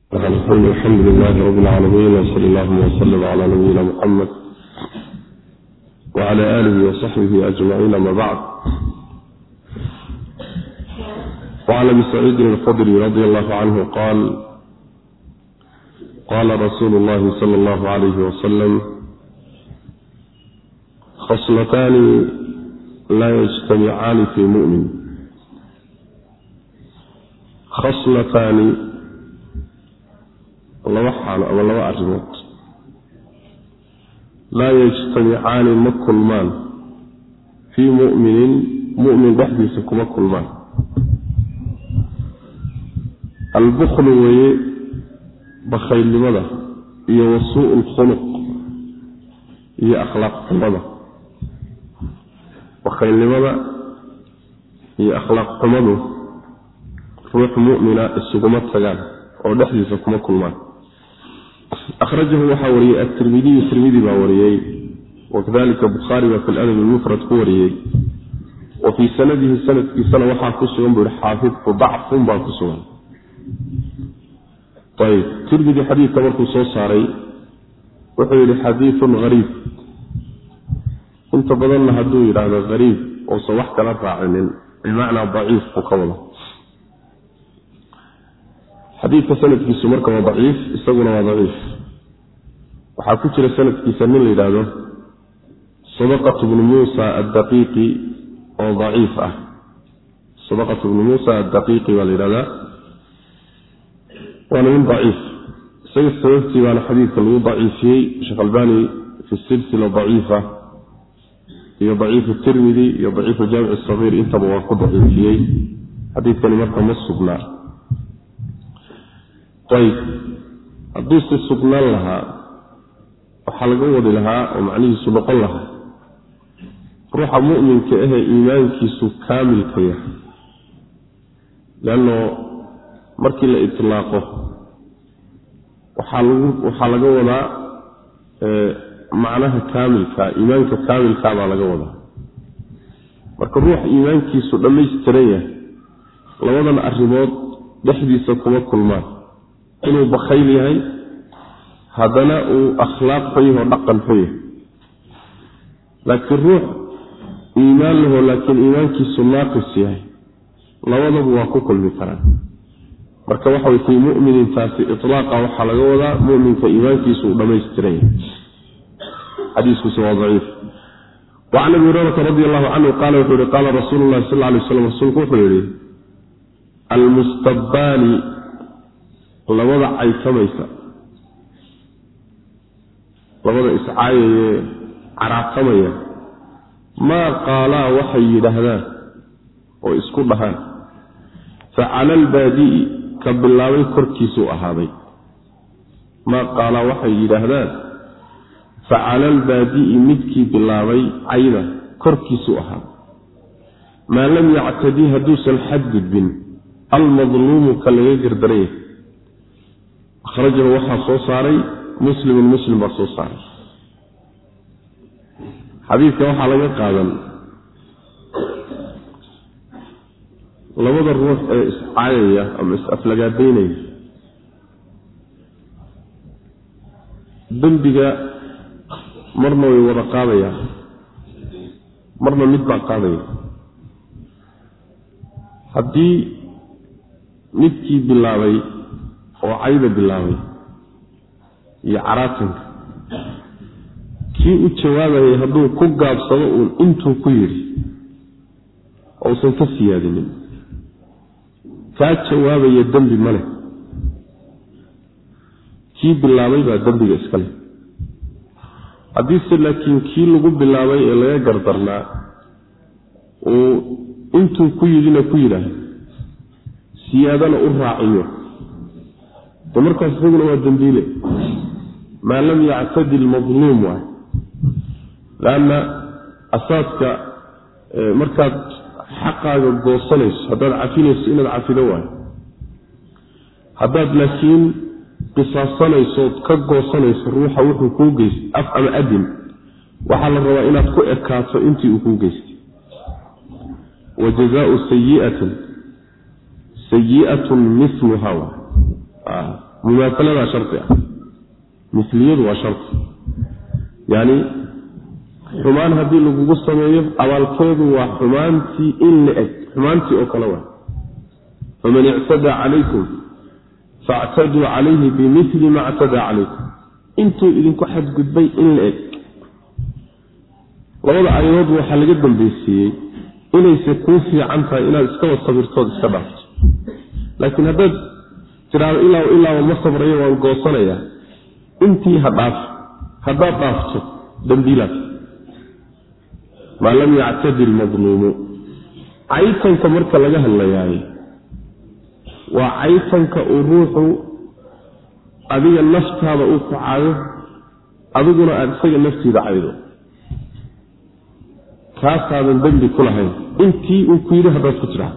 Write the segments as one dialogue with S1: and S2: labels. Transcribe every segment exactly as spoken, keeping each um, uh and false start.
S1: الحمد لله رب العالمين، وصلى الله وسلم على نبينا محمد وعلى آله وصحبه أجمعين. ما بعد، وعن أبي سعيد الخدري رضي الله عنه قال قال رسول الله صلى الله عليه وسلم: خصلتان لا يجتمعان في مؤمن. خصلتان laba xaalo ama laba arrimood laa yajtamicaani ma kulmaan fii mu'minin mu'min dhexdiisa kuma kulmaan. albuklu weeye bakhaylnimada iyo wasuu'u lkhuluq iyo akhlaaq xumada. bakhaylnimada iyo akhlaaq xumadu ruux mu'mina isuguma tagaan oo dhexdiisa kuma kulmaan. أخرجه وحوري الترمذي الترمذي باوريي، وكذلك البخاري في الأدب المفرد كوريي، وفي سنده سنة في سنة وحا كسوان بالحافظ فضعف با كسوان. طيب الترمذي حديث تمركو صوصاري وحوري حديث غريب. انت بضلنا هدو إلى هذا غريب وصوحك لرع بمعنى ضعيف وقوله. xadiidka sanadkiisu marka waa daciif, isaguna waa daciif. waxaa ku jira sanadkiisa nin la yidhaahdo sadaqatu bnu muusa addaqiiqi oo daciif ah. sadaqatu bnu muusa addaqiiqi baa la yidhahdaa, waana nin daciif. isaga sababtii baana xadiidka lagu daciifiyey sheekh albani fi silsila daciifa iyo daciifu tirmidi iyo daciifu jaamic sagiir, intaba waa ku daciifiyey. xadiidkani marka ma sugnaa. ayb hadduu si sugnaan lahaa waxaa laga wadi lahaa oo macnihiisu noqon lahaa ruuxa mu'minka ahee iimaankiisu kaamilka yahay. leanno markii la itlaaqo waxaa lagu waxaa laga wadaa macnaha kaamilka, iimaanka kaamilkaa baa laga wadaa. marka ruux iimaankiisu dhammaystiran yahay labadan arrimood dhexdiisa kuma kulmaan. inuu bakhayl yahay, haddana uu akhlaaq xun yahay oo dhaqan xun yahay. laakiin ruux iimaan lahoo laakiin iimaankiisu naaqis yahay, labadaba waa ku kulmi karaan. marka waxa way fii mu'minin taasi itlaaqa waxaa laga wadaa mu'minka iimaankiisu uu dhammaystiran yahay. xadiiskusi waa daciif. wacan abi hurayrata radi allahu canhu qaala wuxuu yihi qaala rasuulu llahi sal alay waslam, rasuulku wuxuu yihi: almustabbaani labada caysamaysa, labada iscaayayee caraaqamaya, maa qaalaa waxay yidhaahdaan oo isku dhahaan, facala albaadi'i ka bilaabay korkiisuu ahaaday. maa qaalaa waxay yidhaahdaan facala albaadi'i midkii bilaabay cayda korkiisuu ahaaday. maa lam yactadii hadduusan xadgudbin almadluumu ka laga gardaraya. akhrajahu waxaa soo saaray muslimun muslim baa soo saaray. xadiidka waxaa laga qaadan labada ruux ee iscaayaya ama is-aflagaadaynaya dembiga marna way wada qaadayaan, marna mid baa qaadaya. haddii midkii bilaabay oo cayda bilaabay iyo caraatanka kii u jawaabayay hadduu ku gaabsado uun intuu ku yidhi ousan ka siyaadinin, kaa jawaabaya dembi ma leh. kii bilaabay baa dembiga iska leh. haddiise laakiin kii lagu bilaabay ee laga gardarnaa uu intuu ku yidhina ku yidhaahdo siyaadana u raaciyo, de markaas isaguna waa dembiile. maa lam yactadi lmadluum waay. laanna asaaska markaad xaqaaga goosanayso, haddaad cafinayso inaad cafido waayo. haddaad laakiin qisaasanayso ood ka goosanayso ruuxa wuxuu kuu geystay af ama adin, waxaa la rabaa inaad ku ekaato intii uu kuu geystay. wa jazaau sayi'atin sayi'atun miluha mumaasalada sharti ah misliyadu waa sharti yani xumaan haddii lagugu sameeyo abaalkeedu waa xumaantii in la eg xumaantii oo kale waa faman ictada calaykum factaduu calayhi bimili ma ctadaa calaykum intuu idinku xadgudbay in la eg labada aayadood waxaa laga dambaysiiyey inayse kuu fiican tahay inaad iskaba sabirtood iska dhaafto laakiin haddaad tiraado ilaa ilaa ma sabrayo waan goosanayaa intii ha dhaaf haddaad dhaafto dambiilaad maa lam yactadi lmadluumu caytanka marka laga hadlayaaye waa caytanka uu ruuxu adiga naftaada uu ku caayo adiguna aada isaga naftiida caydo kaasaadan dembi ku lahayn intii uu ku yidhi haddaad ku tidhaahdo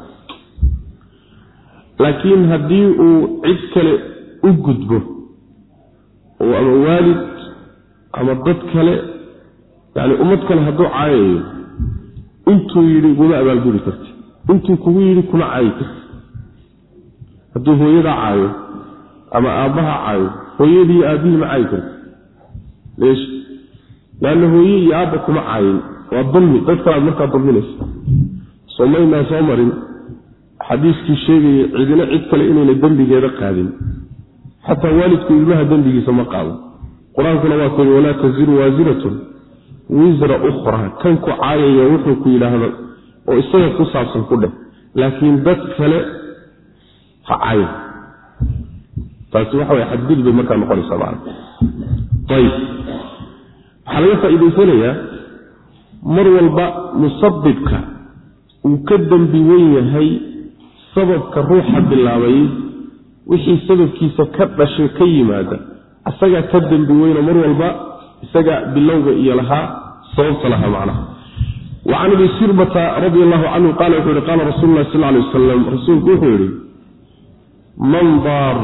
S1: laakiin haddii uu cid kale u gudbo oo ama waalid ama dad kale yani ummad kale hadduu caayayo intuu yidhi kuma abaalgudi karti intuu kugu yidhi kuma caayi karti hadduu hooyadaa caayo ama aabbaha caayo hooyadii iyo aabbihii ma caayi karti leesh laanna hooye iyo aabba kuma caayin waa dulmi dad kalaad markaa dulminaysa soomaynaa soo marin xadiiskii sheegaya cidina cid kale inayna dembigeeda qaadin xataa waalidku ilmaha dembigiisa ma qaado qur-aankuna waa kuli walaa taziru waasiratun wisra ukhraa kan ku caayaya wuxuu ku yidhaahdo oo isaga ku saabsan ku dheh laakiin dad kale ha caayo taasi waxa way xadgud bay markaa noqonaysaa macna ayib waxaa laga faa'iidaysanayaa mar walba musabibka uu ka dambi wen yahay sababka ruuxa bilaabay wixii sababkiisa ka dhashay ka yimaada asagaa ka dambi weyno mar walba isaga bilowga iyo lahaa sababta lahaa macnaha وعن ابي سربة رضي الله عنه قال وحوري قال رسول الله صلى الله عليه وسلم رسولك وحوري من ضار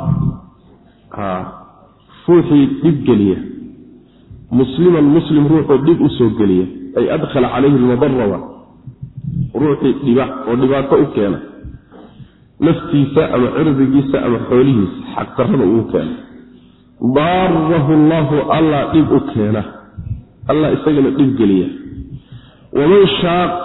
S1: فوحي دبقلية مسلما مسلم روحه دب أسوقلية أي أدخل عليه المضرة روحي دباء ودباء تأكينا نفتي سأم عرضي سأم حوليه حتى رمى كان ضاره الله الله دب أكينا الله إسجن دبقلية ومن شاق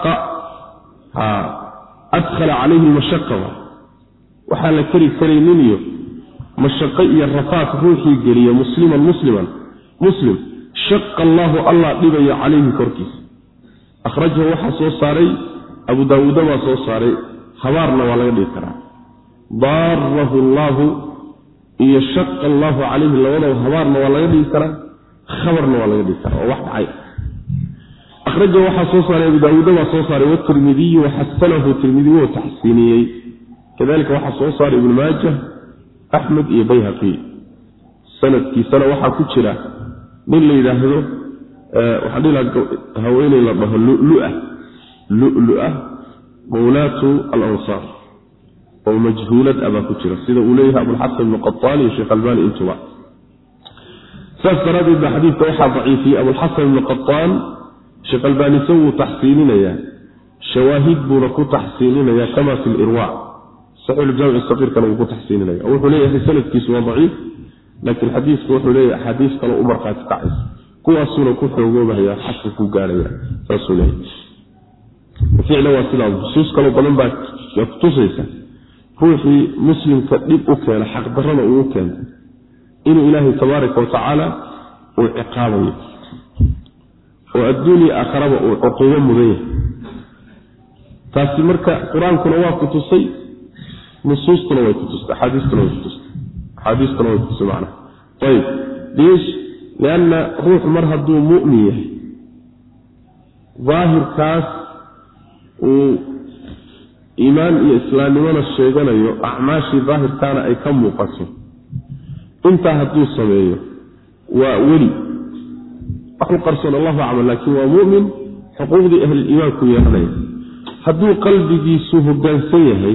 S1: أدخل عليه المشقة وحال كري كري منيه مشقية الرفات روحي قلية مسلما مسلما مسلم شق الله الله دبي عليه كركيس أخرجه وحصو صاري أبو داود وصو صاري خبارنا ولا يذكر ضاره الله يشق الله عليه لولا خبارنا ولا يذكر خبرنا ولا يذكر واحد عين أخرجه وحصو صاري أبو داود وصو صاري والترمذي وحسنه الترمذي وتحسينيه كذلك وحصو صاري ابن ماجه أحمد إيه بيهقي سنة كي سنة وحا كتشرة من اللي يلاحظه أه وحدي لك هويني لبه اللؤلؤة لؤلؤة مولاة الأنصار ومجهولة أبا كتشرة سيدة أوليها أبو الحسن المقطاني الشيخ الباني انتباه ساس ترابي بحديث توحى ضعيفي أبو الحسن المقطان الشيخ الباني سووا تحسيننا يا شواهد بركو تحسيننا يا كما في الإرواع صحيح الجامع الصغير كانوا يقول تحسين لي أو حليه في سنة كيسوا ضعيف لكن الحديث هو حليه حديث كانوا أمر قاعد تعيس كوا السنة كفر وجوبها هي حسب كوجارية رسولي وفعل واسلام بسوس كانوا ضمن بعد يقتصيسا هو في مسلم كذب أكل حق برنا أوكل إن إلهي تبارك وتعالى وعقابه وأدوني أخرب وعقوبة مذيه فاسمرك قرآن كنا واقف تصي نصوصنا ويكتست حديثنا ويكتست حديثنا ويكتست معنا طيب ليش؟ لأن روح مرهد مؤمنية ظاهر كاس وإيمان إسلام من الشيطان أعماشي ظاهر كان أي كم مقسم انت هدو السمية وولي أقول قرصنا الله أعمل لكن ومؤمن حقوق دي أهل الإيمان كوية هدو قلبي دي سوه الدانسية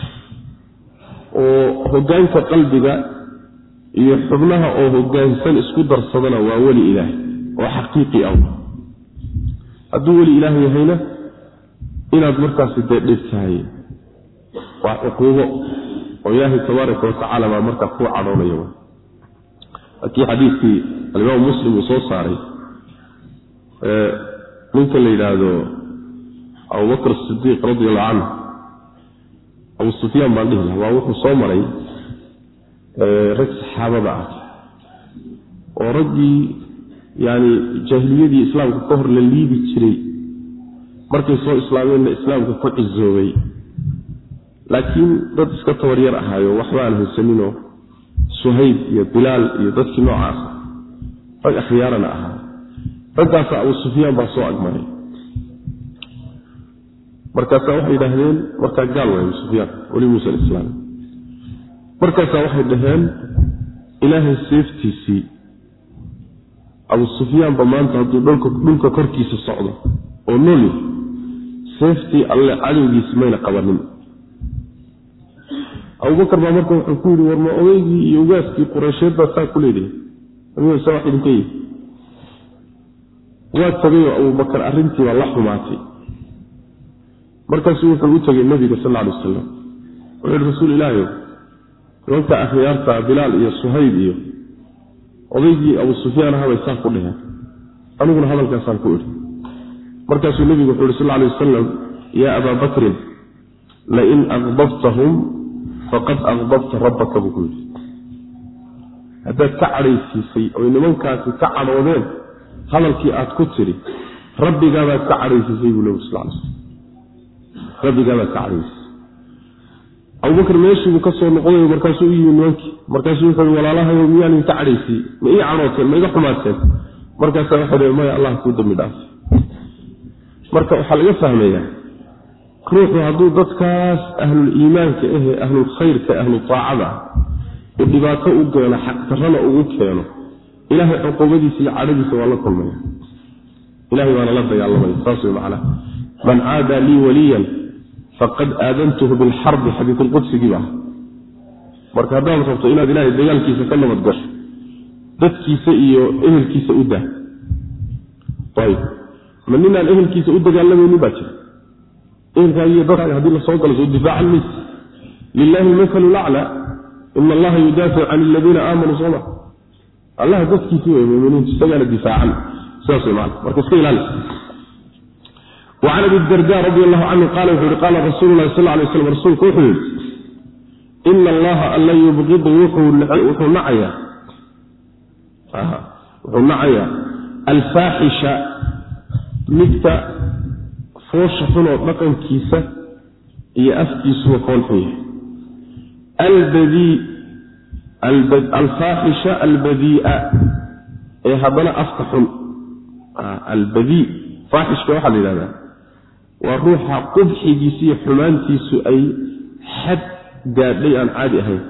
S1: oo hogaanka qalbiga iyo xubnaha oo hogaansan isku darsadana waa wali ilaahay oo xaqiiqi ah haduu wali ilaahay yahayna inaad markaas deedhigtahay waa uquubo وياه تبارك وتعالى ما مركا كو عدونيو اكي حديثي الامام مسلم وصو صاري اه ممكن ليلادو ابو بكر الصديق رضي الله عنه ابو سفيان بن الله waa wuxuu soo maray ee rag saxaabada ah oo ragii yaani jahiliyadii islaamka ka hor la liibi jiray markay soo islaameen islaamka ku cizoobay laakiin dad iska tawaryar ahaayo waxba aan haysanino Suhayb iyo Bilal iyo dadkii noocaas rag akhiyaarana ahaa raggaas Abu Sufyaan baa soo agmaray markaas waxay dhahdeen marka gaal way Sufyaan wali Musa islaam markaas waxay dhahdeen ilaahay seeftiisi Abu Sufyaan ba maanta haduu dhulka dhulka korkiisa socdo oo nool seefti alle cadowgiisa mayna qabanin Abu Bakar baa markaa wuxuu ku yiri war ma ogeeyii iyo ugaaskii Quraysheed baa saa ku leeyahay ayuu soo xidhintay waa tagay Abu Bakar arrintii waa la xumaatay markaas wuxuu u tagay Nabiga sallallahu alayhi wasallam wuxuu rasuul Ilaahay runta akhiyaarta Bilal iyo Suhayb iyo ogeeyii Abu Sufyaan ahaa way saa ku dhaheen aniguna hadalkaas aan ku iri markaas Nabiga wuxuu sallallahu alayhi wasallam ya Abu Bakr la in aghdabtahum faqad aghdabta rabbaka bukul hada ta'ariisay oo nimankaasi ka cadoodeen hadalkii aad ku tiri rabbiga baa ka cariisay buu leeyahay sallallahu alayhi wasallam rabbiga baa ka cariisay Abu Bakr meeshii ka soo noqday markaas uu yimid nimankii markaas uu xidhay walaalaha oo miyaan inta cariisay ma ii canootay ma iga xumaateen markaas uu xidhay ma Allah ku dambi dhaaf marka waxa laga fahmayaa ruuxu haduu dadkaas ahlul iimaanka ah ahlul khayrka ahlul taa'ada oo dhibaato u geelo xaq tarana ugu keeno ilaahay xuquuqdiisa iyo cadadiisa waa la kulmaya ilaahay waa la dagaalamay taasoo macna man aada li waliyan faqad aadantuhu bil harb hadith al-quds giba marka hadaan rabto inaad ilaahay dagaalkiisa ka nabad gasho dadkiisa iyo ehelkiisa u daa tayib manina ehelkiisa u dagaalamayni baa jira إن كان يدرع هذه الصوت الدفاع الناس لله المثل الأعلى إن الله يدافع عن الذين آمنوا صلى الله تسكي فيه المؤمنين تستجعل الدفاع عنه ساسي معنا مركزكي لنا وعن أبي الدرداء رضي الله عنه قال قال رسول الله صلى الله عليه وسلم رسول كحول إن الله ألا يبغض وحو معيا وحو معيا الفاحشة مكتا فوش حلو مقام كيسة هي أفكيس وقول فيه البذيء البد... الفاحشة البذيئة إيه هذا أفتح آه البذيء فاحش كواحد لهذا وروح قبح جيسي حمان تيسو أي حد قاد لي أن عادي هاي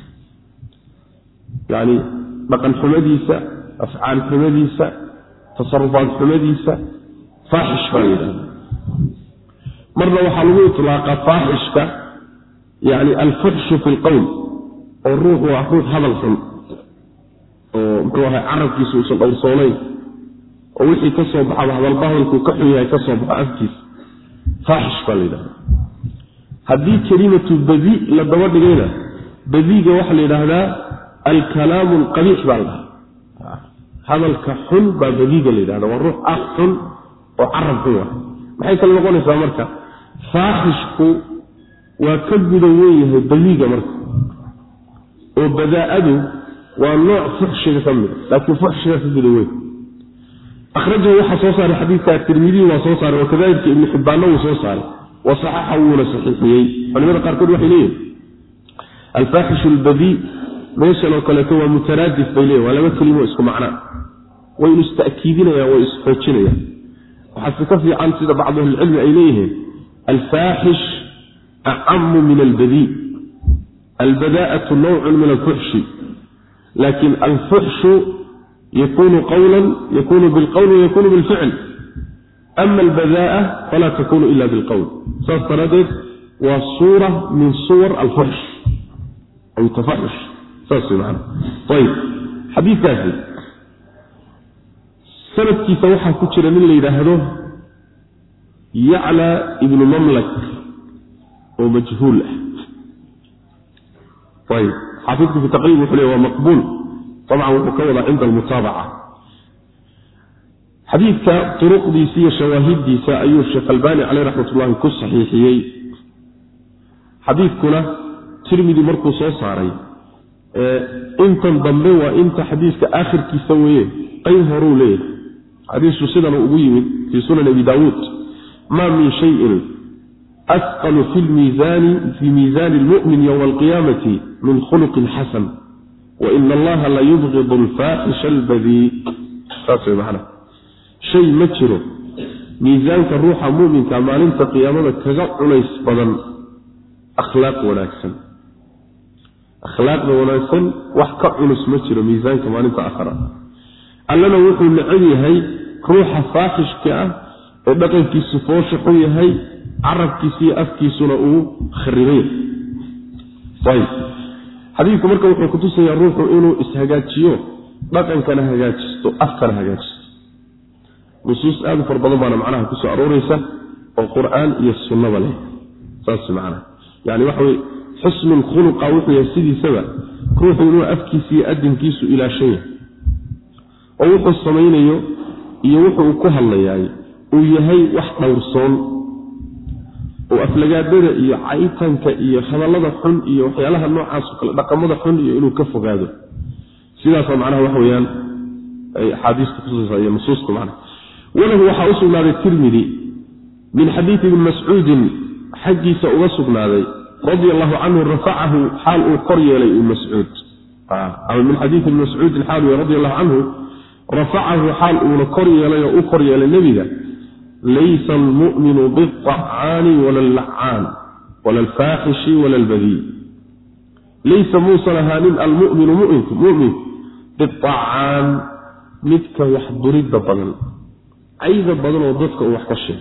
S1: يعني مقام حمديسة أفعال حمديسة تصرفات حمديسة فاحش فايدة مرة وحلوه إطلاق فاحشك يعني الفحش في القول والروح وحروف هذا الحلم ومكوها عرب كيسوس الأوصولين ووحي كسب هذا البهل كحيها كسب أفكيس فاحش فالإذا هذه كلمة البذيء لدور لغينا بذيء وحل هذا الكلام القبيح بالله هذا الكحل بذيء لهذا والروح أحل وعرب هو maxay kala noqonaysaa marka faaxishku waa ka gudan weeyahay baliiga marka oo badaa'adu waa nooc fuxshiga kamid laakiin fuxshiga ka gudan weey akhrajahu waxa soo saaray xadiiska Tirmidhi waa soo saaray oo kadaalika Ibn Hibban waa soo saaray wa sahahahu wa sahihiyay culimada qaar kood waxay leeyihiin al-faahish al-badi meesha loo kala to waa mutaraadif bay leeyahay waa laba kelimo isku macna way istaakiidinayaan way isxoojinayaan وحسب كفي عن سيدة بعض العلم إليه الفاحش أعم من البذيء البذاءة نوع من الفحش لكن الفحش يكون قولا يكون بالقول ويكون بالفعل أما البذاءة فلا تكون إلا بالقول سأستردد والصورة من صور الفحش أو التفحش سأستردد معنا طيب حديث كافي سندكي سوحا كجرا من اللي يراهدو يعلى ابن مملك ومجهول طيب حافظك في تقريب وحليه ومقبول طبعا وكوضع عند المتابعة. حديث طرق ديسية شواهد ديسة أيها الشيخ الباني عليه رحمة الله كل صحيحيي حديث كنا ترمذي مركز صاري اه انت انضمي وانت حديث آخر كيسويه أي هرو ليه حديث سنن أبوي في سنن أبي داود ما من شيء أثقل في الميزان في ميزان المؤمن يوم القيامة من خلق حسن وإن الله لا يبغض الفاحش البذيء. فاسمع معنا شيء متشره ميزانك الروح مؤمن كما انت قيامتك كذا ليس بدن أخلاق وناكسن أخلاق وناكسن وحكا عنس متشره ميزانك ما انت أخرى ألنا وحو النعي هي روح فاحش كأ ودقن كي سفوش حوي هي عرب كيسي أفكي سنأو خريرين. طيب حديث مركب وحو كتوسا يروح إنو إسهاجاتيو لكن كان هاجاتيستو أفكر هاجاتيستو نصوص آد فربضبانا معناها كسو أروريسة والقرآن يسسلنا عليه ساس معنا يعني وحوي حسن الخلق وحو يسيدي سبا روح إنو أفكي سي أدن كيسو إلى شيء ووحو الصمين يو يوحو كوها الله يعني ويهي وحنا ورسول وأفلقات بدا إيا عيطانك إيا خلالة حن إيا وحيالها النوع عاصف لقمة حن إيا إنو كفو هذا سيداسا معناها وحويان حديث خصوصا إيا نصوصك معنا. وله وحاوسنا هذا الترمذي من حديث ابن مسعود حجي سأوسقنا هذا رضي الله عنه رفعه حال قرية لي ابن مسعود أو من حديث ابن مسعود الحال رضي الله عنه رفعه حال قرية لي وقرية للنبي ليس المؤمن بالطعان ولا اللعان ولا الفاحش ولا البذيء ليس موسى هان المؤمن مؤمن مؤمن بالطعان متك يحضر الدبل أيضا بدل وضدك وحكشه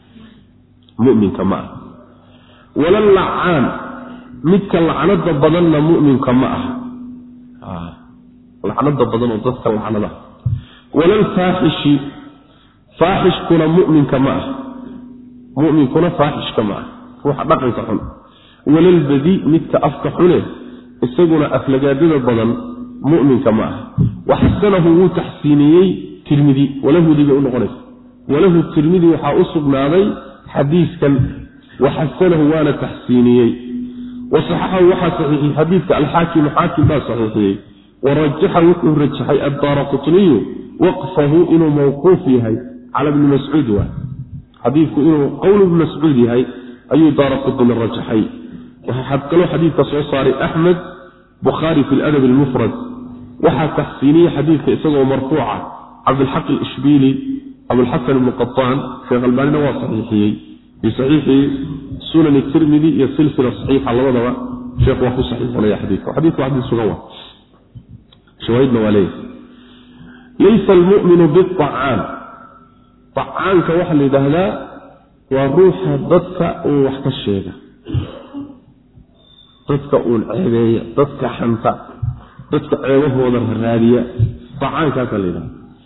S1: مؤمن كما ولا اللعان متك اللعنة بدلنا مؤمن كما آه. اللعنة بدلنا وضدك اللعنة ولا الفاحش فاحش كنا مؤمن كما مؤمن كنا فاحش كما روح بقي صحن ولا البذيء متك أفكح له السجن أفلقادين البدن مؤمن كما وحسنه تحسيني ترمذي وله دي بيقول غريب وله الترمذي وحاصبنا عليه حديث كان وحسنه وانا تحسيني وصححه وحسحه حديث الحاكم حاكم ما صحيحه ورجحه ورجحه الدارقطني وقفه انه موقوف هي على ابن مسعود حديث انه قول ابن مسعود هي اي دارقطني الرجحي وحتى له حديث صحيح احمد بخاري في الادب المفرد وحا تحسيني حديث اسمه مرفوعه عبد الحق الاشبيلي أبو الحسن بن قطان في غلبان نواة صحيحي في صحيح سنن الترمذي يسلسل الصحيح على وضع شيخ وحو صحيح ولا حديث وحديث واحد سنوات شواهدنا عليه. ليس المؤمن بالطعام طعام كوحل لدهلا وروح ضدك وحك الشيخ ضدك والعيبية ضدك حنطة ضدك عيوه وضرها الرادية طعام كاكالينا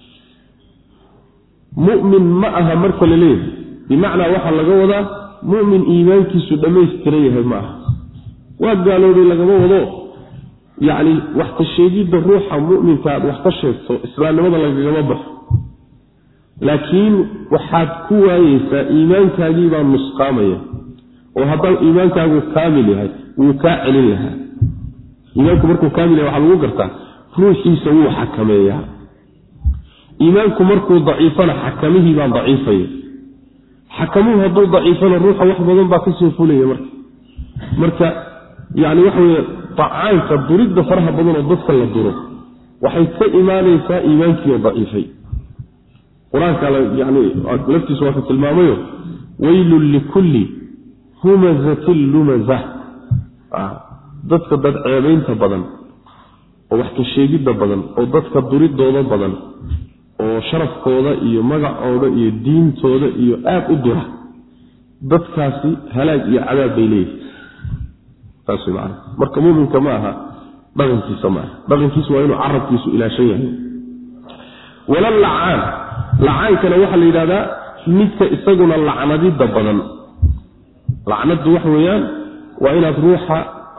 S1: مؤمن معها مركل ليه بمعنى وحا لغوضا مؤمن إيمانك سدمي استريه معها وقالوا لي لغوضا يعني وحت الشيديد الروح مؤمن كاد وحت الشيد إسلام لماذا لغوضا لكن وحاد كويسة إيمانك جيبا مسقامية وهذا إيمانك كامل وكائل لها إيمانك مركو كامل وحا لغوضا روحي سووا حكمية إيمانكم مركو ضعيفنا حكمه بان ضعيفين حكموه هدو ضعيفنا الروح وحبا ضنبا كسو فوليه مركا مركا يعني وحوي طعانك الضريد فرها بضن الضفك للضروب وحيث إيمانيسا إيمانك ضعيفين قرآنك يعني لفتي سواء المامية ويل لكل همزة لمزة آه. ضدك ضد عيبين تبضن ووحكي الشيء جدا بدن وضدك الضريد دولا بدن وشرفكooda iyo magacooda iyo diintooda iyo aad u dira dadkaasi halaag iyo cadaab bay leeyihiin taasi macna marka muuminka ma aha dhaqankiisa ma dhaqankiisu waa inuu carabkiisu ilaashan yahay wala la'aan la'aan kana waxa la yiraahdaa midka isaguna la'anadida badan la'anadu wax weeyaan waa inaad ruuxa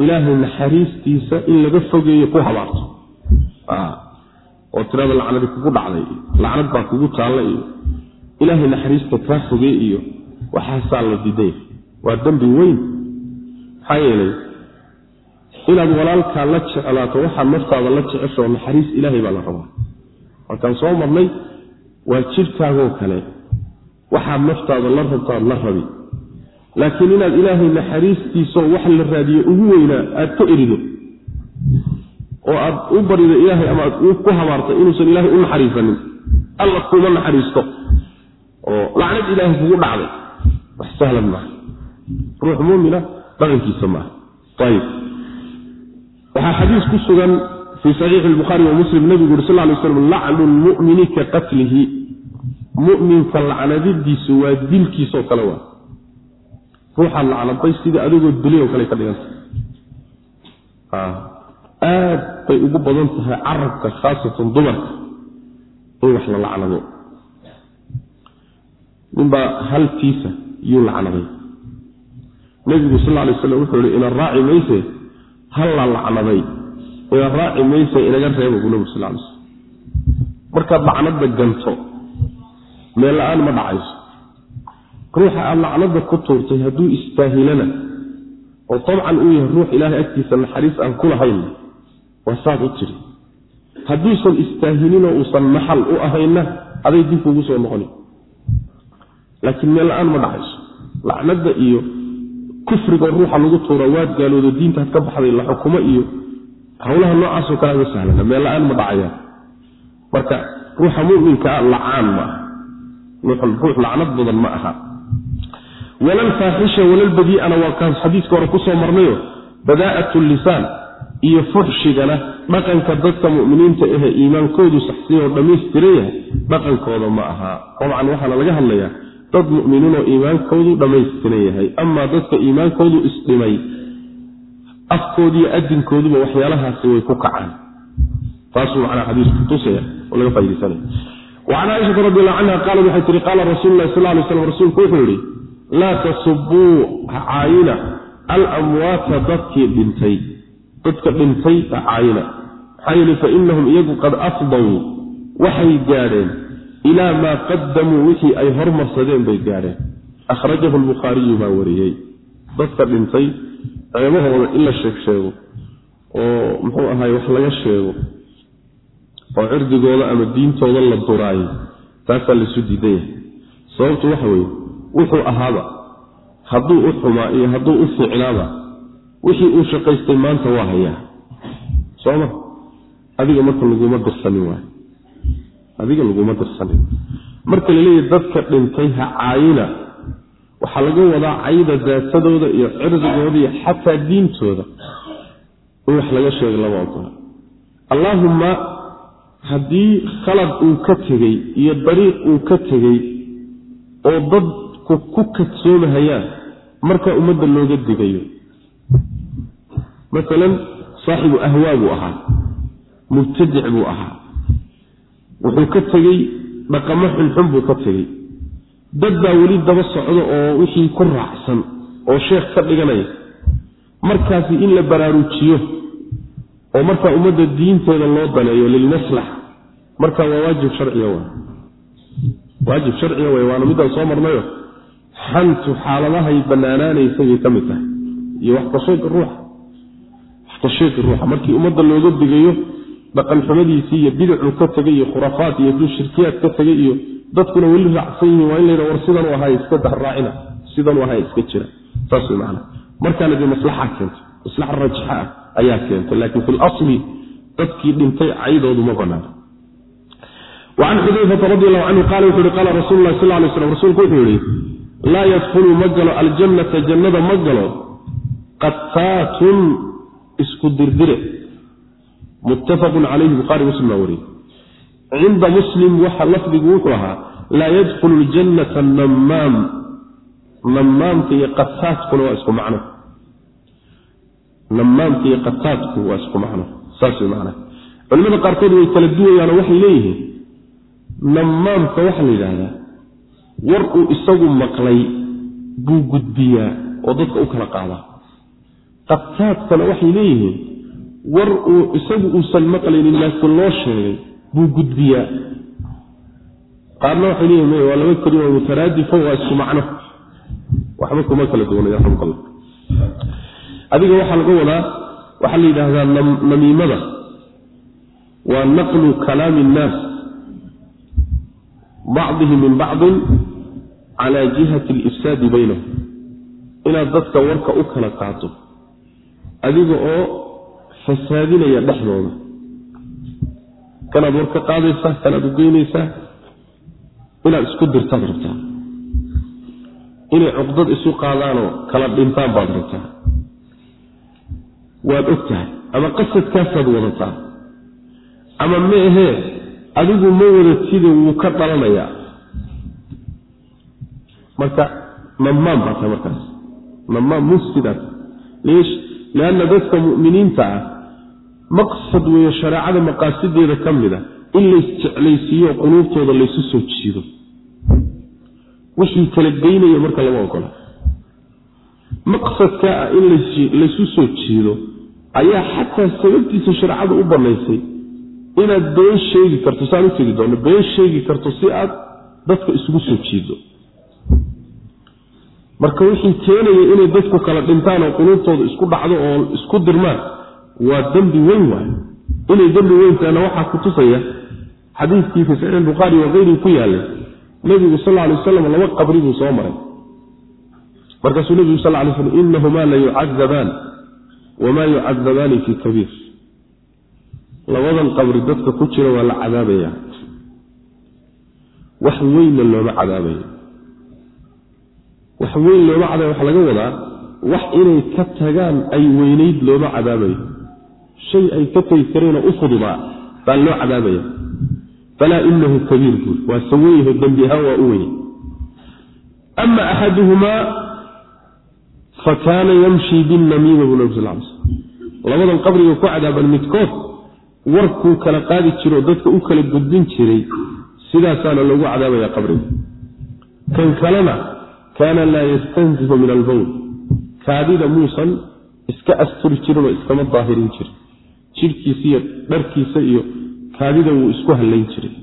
S1: ilaahay naxariistiisa in laga fogeeyo ku habaarto ah oo tirada lacnadi kugu dhacday lacnad baa kugu taallay ilaahay naxariista ka fogeeyo iyo waxa saal la diiday waa dambi weyn hayelay inaad walaalka la jeclaato waxa naftaada la jecesho naxariis ilaahay baa la rabaa halkan soo marnay waa jirkaaga kale waxa naftaada la rabtaa la rabi laakiin inaad ilaahay naxariistiisa wax la raadiyo ugu weyna aad ka erido oo aad u barido ilaahay ama aad ku habaarto inuusan ilaahay u naxariisanin allah kuma naxariisto oo lacnad ilaahay kugu dhacday wax sahlan ma ruux muumina dhaqankiisa ma طيب waxa xadiis ku sugan fi sahih al-bukhari wa muslim nabi sallallahu alayhi wasallam la'nu al-mu'mini ka qatlihi mu'min kal'anadiisu waa dilkiisa kala waa ruuxa la'natay sida adigoo dilay kale ka dhigan ah aad bay ugu badan tahay carabka khaasatan dumarka oo wax la la'nado ninba halkiisa yuu la'naday nabi sallallahu alayhi wasallam wuxuu yiri ila raa'i mayse hal la la'naday ila raa'i mayse ilaga reebo nabi sallallahu alayhi wasallam marka la'nada ganto meel aan ma dhacayso ruuxa la'nada ku tuurtay haduu istaahilana oo tabcan uu yahay ruux ilaahay agtiisa naxariis aan kula hayn wasaad u tiri haduu san istaahilina oo san mahal u ahayna aday dib ugu soo noqon laakiin meel aan ma dhacayso la'nada iyo kufriga ruuxa lagu tuuro waad gaaloodo diinta ka baxday la xukumo iyo hawlaha noocaas oo kala sahlan meel aan ma dhacaya marka ruuxa mu'minka la'aan ma ruux la'nad badan ma aha wala al-fahisha wala al-badi'a wa kan xadiiska hore ku soo marnayo bada'atu lisan iyo fuhshigana dhaqanka dadka mu'miniinta ah ee iimaankoodu saxsiyo dhameystiraya dhaqankooda ma aha qowman waxa laga hadlayaa dad mu'miniin oo iimaankoodu dhameystiran yahay ama dadka iimaankoodu isdhimay afkoodii adinkoodu waxyaalahaasi way ku kacaan taasoo macna xadiisku tusaya oo laga faa'iideysanay وعن عائشة رضي الله عنها قالت وحيث قال رسول الله صلى الله عليه وسلم رسول كوحوري لا تصبوا عائلة الأموات ضدك بنتي ضدك بنتي عائلة حيل فإنهم يجوا قد أفضوا وحي جارين إلى ما قدموا وحي أي هرم الصدين بيجارين أخرجه البخاري ما وريه ضدك بنتي أيامه إلا الشيخ شيخ ومحوها هاي وحلا الشيخ oo cirdigooda ama diintooda la duray taas la sudiday sababtu waxa weey wuxuu ahaaba haduu u xumaa iyo haduu u ficnaaba wixii uu shaqaystay maanta waa haya sooma adiga marka lagu ma dirsanin waa adiga lagu ma dirsanin marka la leeyahay dadka dhintay ha caayina waxa laga wadaa caayida daatadooda iyo cirdigooda iyo xataa diintooda wax laga sheegay laba wada Allahumma haddii khalad uu ka tegay iyo dariiq uu ka tegay oo dad ku ku kadsoomayaan marka umada looga digayo مثلا صاحب ahwaabu ahaa mubtadic buu ahaa wuxuu ka tegay dhaqamo xun buu ka tegay dad baa wali daba socdo oo wixii ku raacsan oo sheekh ka dhiganay markaasi in la baraarujiyo oo marka umada diinteeda loo daleeyo lil maslax marka waa waajib sharci ah waajib sharci ah waana mid soo marnayo xantu xaaladaha ay banaanaanaysa ay kamid tahay iyo wax qasheeg ruux wax qasheeg ruux markii umada looga digayo dhaqan xumadiisa iyo bidcu ka tagay iyo khurafaat iyo shirkiyaad ka tagay iyo dadkuna wali raacsan yihiin waa in la war sidan waa hay iska daraacina sidan waa hay iska jira taas macna marka la maslaxa keento maslaxa rajxa ayaa keento laakiin fil asli dadkii dhintay caydoodu ma banaan وعن حذيفة رضي الله عنه قال قال رسول الله صلى الله عليه وسلم رسول كوحوري لا يدخل مجل الجنة جنة مجل قطات اسكو دردره متفق عليه البخاري ومسلم وري عند مسلم وحلف بقوتها لا يدخل الجنة النمام نمام في قطات كلوا اسكو معنا نمام في قطات كلوا اسكو معنا ساسي معنا ولماذا قاركود ويتلدوا يعني وحي ليه نمام فوحل هذا ورقوا إساقوا مقلي بو قدبيا وضدك أكلا قاضا qataadkana waxay leeyihiin war uu isagu uusan maqlaynin laakiin loo sheegay buu gudbiyaa qaarna waxay leeyihiin waa laba kelimo mutaraadifo waa isku macno waxba kuma kala duwanaya raxmullah adiga waxa laga wadaa waxa la yiraahdaa namiimada waa naqlu kalaam الناس بعضهم من بعض على جهة الإفساد بينهم إلى ذاتك ورك أكل قاطب أذيك أو فسادين يدحنون كان ورك قاضيسة كان بقينيسة إلى اسكدر تضربتها إلى عقدد إسو قادانو كلا بإنتان بضربتها وأبقتها أما قصة كاسد وضطها أما مئه adigu ma wada sida uu ka dhalanaya marka mamman baa markaas mamman musida leesh laana dadka muuminiinta ah maqsad weeye shariicada maqaasideeda kamida in la isticmaalsiyo quluubtooda la isu soo jiido wixii kala geynaya marka laga ogola maqsadka in la isu soo jiido ayaa xataa sababtiisa shariicada u banaysay inaad been sheegi karto saan u tegi doono been sheegi karto si aad dadka isugu soo jiido marka wixii keenaya inay dadku kala dhintaan oo quluubtooda isku dhacdo oo isku dirmaan waa dambi weyn waay inay dambi weyn taana waxa ku tusaya xadiiskii fi sahih al-bukhari wa ghayrihi ku yaalay nabiga sallallahu alayhi wasallam laba qabri buu soo maray marka nabiga sallallahu alayhi wasallam innahuma la yu'adzaban wama yu'adzaban fi kabir labadan qabri dadka ku jira waa la cadaabaya wax weyn looma cadaabaya wax weyn looma cadaabaya wax laga wadaa wax inay ka tagaan ay weynayd looma cadaabaya shay ay ka tay kareen u fuduba bal loo cadaabaya fala innahu kabir wa sawihi dambiha wa uwi amma ahaduhuma fakana yamshi bin namima wa nabzul ams labadan qabri ku cadaaban midkood warku kala qaadi jiro dadka u kala gudbin jiray sidaasaana lagu cadaabaya qabriga kan kalena kana la yastanzihu min al-bawl kaadida muusan iska asturi jiro iska ma daahirin jiro jirkiisa iyo dharkiisa iyo kaadida uu isku haleyn jiray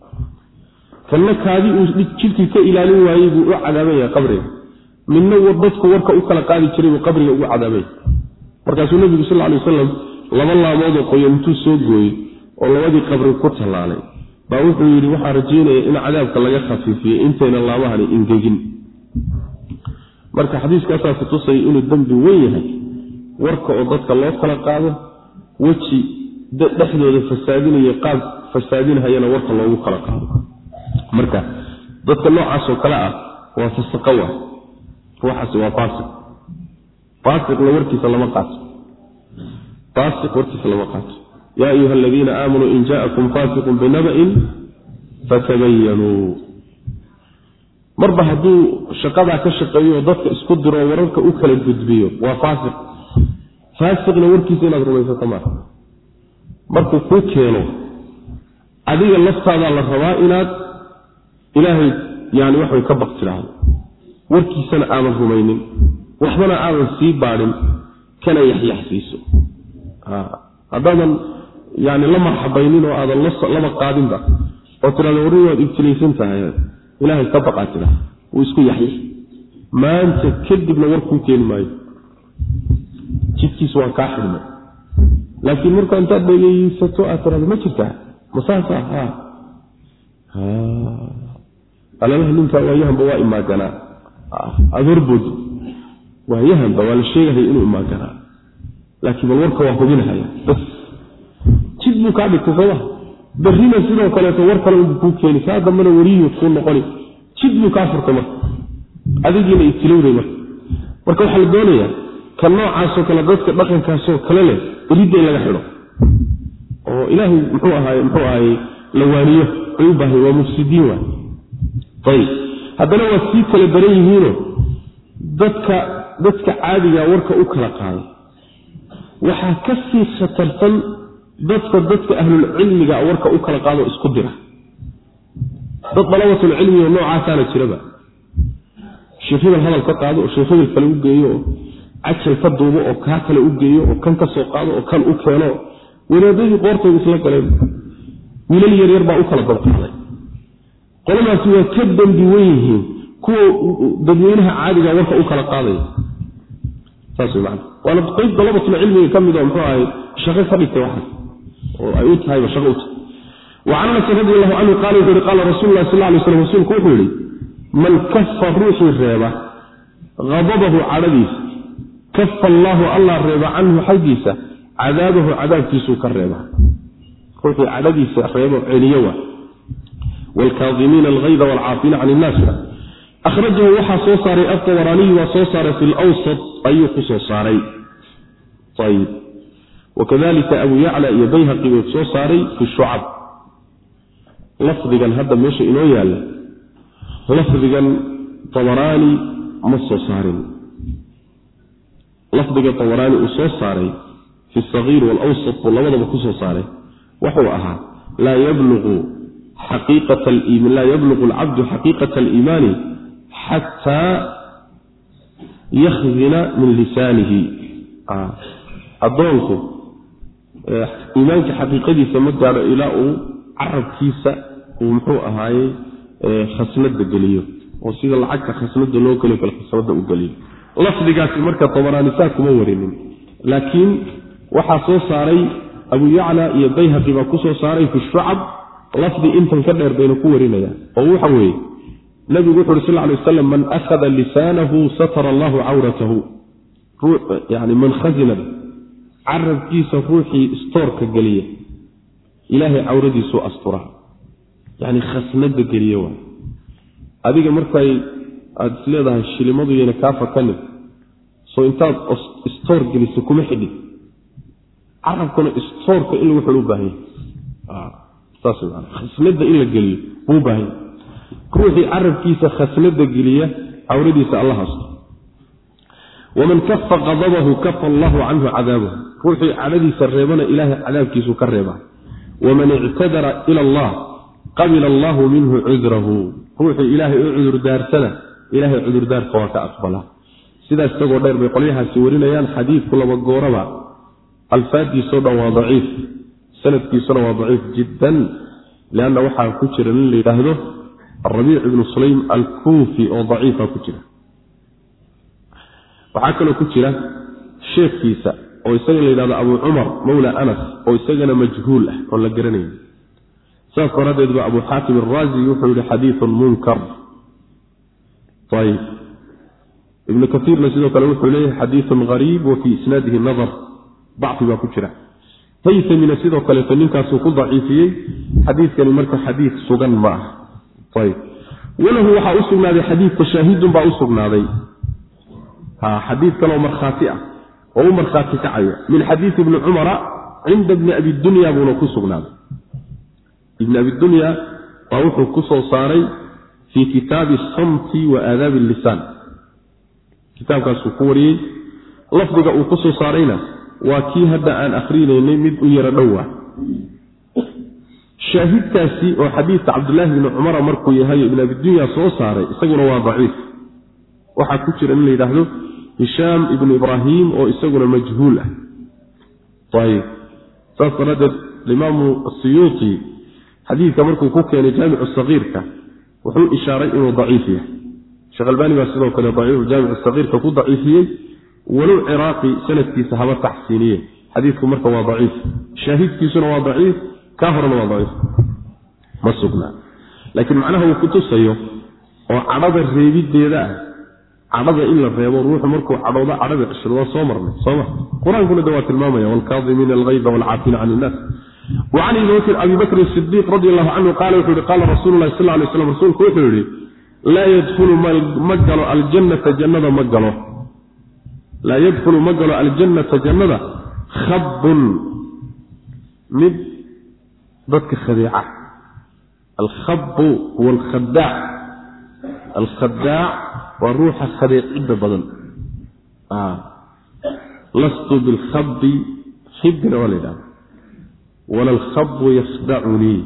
S1: kana kaadi uu jirkiisa ka ilaalin waayay buu u cadaabaya qabriga minna wadadku warka u kala qaadi jiray uu qabriga ugu cadaabay markaasuu nabiga sallallahu alayhi wasallam laba laamood oo qoyantu soo gooyay oo labadii qabri ku talaalay baa wuxuu yiri waxa rajeynaya in cadaabka laga khafiifiyo intayna laabahani ingegin marka xadiiskaas ayaa tusay inuu dambi weyn yahay warka oo dadka loo kala qaado waji dhexdooda fasaadinaya qaab fasaadinayana warka loogu kala qaado marka dadka noocaas oo kala ah waa fasaqawa waxaas waa faasiq faasiq la warkiisa lama qaato فاسق ورث المقات يا أيها الذين آمنوا إن جاءكم فاسق بنبأ فتبينوا مربى هدو شقادة كشقية وضدك اسكدر وورنك أكل الجدبية وفاسق فاسق لوركي سينا درميسة تمار مركو كوكينو عدي الله تعالى الله روائنات إلهي يعني وحو يكبق تلعب وركي سنة آمن همين وحمنا آمن سيبان كان يحيى حسيسه هذا يعني لما حبينين وهذا النص لما قادم ده وترى الوريه ابتليسن تاعي الهي طبق عتله ويسكو يحيى ما انت كذب لوركم كين ماي جدكي سوا كاحرم لكن مركا انت بيستو اثر ما جرتا مسافه ها ها على له انت وياهم بواء ما جنا اضربوا وياهم بوال شيء هي انه ما جنا لكن الورك وهبينها بس جد كعبك كفوا برينا سيده كله ورك لو بوكيني هذا من وريه تكون نقولي جد كافر كما adigiina itilowday marka waxa la doonayaa kan noocaas oo kala dadka dhaqankaas oo kala leh iriday laga xiro oo ilaahay muxuu ahaay muxuu ahaay lawaaniyo ay baahay waa mufsidiin waa tayib hadana waa si kala baran yihiin dadka dadka caadiga warka u kala qaado waxa ka sii khatarsan dadka dadka ahlul cilmiga warka u kala qaado isku dira dad balawatul cilmi noocaas ana jiraba sheekada hadal ka qaado oo sheekada kale u geeyo عجل كدوبه او كا kale u geeyo oo kan ka soo qaado oo kan u keeno wadaadii qoortooda isla galeen wiilal yar yar baa u kala dabqaday qoladaasi waa ka dambi weeyeen kuwa dadweynaha caadiga warka u kala qaaday taasoo macna wala qayb dalabatu cilmiga kamid ah muxuu ahay shaqo fadhigtay waxa oo ay u tahay shaqo u tahay وعن أنس رضي الله عنه قال قال رسول الله صلى الله عليه وسلم رسول كوحولي من كف الروح الريبة غضبه عربيس كف الله الله الريبة عنه حديثة عذابه عذاب كيسوك الريبة قلت عربيس الريبة عليوة والكاظمين الغيظ والعافين عن الناس أخرجه وحى صوصاري الطوراني وصوصار في الأوسط أي صوصاري طيب وكذلك أبو يعلى يبيها قبل صوصاري في الشعب لفظيا هذا ماشي انه يالا لفظيا طبراني مصصاري لفظيا طبراني وصصاري في الصغير والاوسط واللوضه بكصصاري وهو اها لا يبلغ حقيقه الايمان لا يبلغ العبد حقيقه الايمان حتى يخزن من لسانه اه اضونك ايمانك حقيقتي سمجر الى carabkiisa uu muxuu ahaay khasnada galiyo oo sida lacagta khasnada loo kale kala khasnada u galiyo lafdigaasi marka tabaraanisaa kuma warinin laakiin waxa soo saaray Abu Ya'la iyo Bayhaqi baa ku soo saaray fi shu'ab lafdi intan ka dheer bayna ku warinaya oo waxa weeye nabigu wuxuu sallallahu alayhi wasallam man akhadha lisanahu satara Allahu awratahu yani man khazina carabkiisa ruuxi stoorka galiya ilaahay awradiisu astura yani khasnada galiyo adiga markay aad isleedahay shilimadu yeena ka fakan soo intaad store galiso kuma xidhi arabkuna store in lagu xulu baahay ah taasoo khasnada in la galiyo buu baahay ruuxi arabkiisa khasnada galiya awradiisa Allah astura ومن كف غضبه كف الله عنه عذابه روحي عدديس الريبان إله عذابكيسو كالريبان ومن اعتذر إلى الله قبل الله منه عذره روحي إلهي عذر دار سنة إلهي عذر دار فواك أقبله سيدا استقر دير بيقوليها سورينا يان حديث كل مقوربا الفادي صدى وضعيف سند في صدى وضعيف جدا لأن وحا كتر اللي يهده الربيع بن سليم الكوفي وضعيف كتر وحاكنا كتر شيخ كيسا oo isagana leeyahay Abu Umar Mawla Anas oo isagana majhuul ah oo la garanay saas qaradeed ba Abu Hatim ar-Razi wuxuu yiri hadithun munkar طيب ابن كثير sidoo kale wuxuu leeyahay hadithun gharib wa fi isnadihi nadar ضعف ba ku jira haysa min sidoo kale ninkaas ku dhaifiyay hadithkan marka hadith sugan ma طيب وله waxa u sugnaaday hadith shaahidun ba u sugnaaday ha hadith kale markhaati ah oo markhaati kacaya min hadith ibn Umar عند ابن ابي الدنيا بو ku sugnaaday ابن ابي الدنيا wuxuu ku soo saaray fi kitab as-samt wa adab al-lisan kitabkaas uu ku wariyay lafdiga uu ku soo saarayna waa kii hadda aan akhriinaynay mid u yara dhowaa shaahidkaasi oo hadith Abdullah ibn Umar markuu yahay ibn abi dunya soo saaray isaguna waa dhaif waxa ku jira in la yiraahdo هشام ابن إبراهيم أو إسقنا مجهولة طيب فصلت الإمام السيوطي حديث كمركو كوكا يعني جامع الصغير كا وحو إشارة إنه ضعيفية شغل باني باسلوه كان ضعيف الجامع الصغير كفو ضعيفية ولو عراقي سنة في صحابة تحسينية حديث كمركو ضعيف شاهد في سنة ضعيف كافر ضعيف ما سقنا لكن معناه هو كنت سيو وعرض الريبيد دي ذا عرض إلا الرياض روح مركو عرض عرض الشروع صومرنا صومر قرآن كل دوات المامية والكاظمين الغيظ والعافين عن الناس وعن ذكر أبي بكر الصديق رضي الله عنه قال قال رسول الله صلى الله عليه وسلم رسول كوثري لا يدخل مجل الجنة جنة مجل لا يدخل مجل الجنة جنة خب من ضدك خديعة الخب هو الخداع الخداع والروح الخديع عدة بدن آه. لست بالخب خبر ولدا ولا الخب يخدعني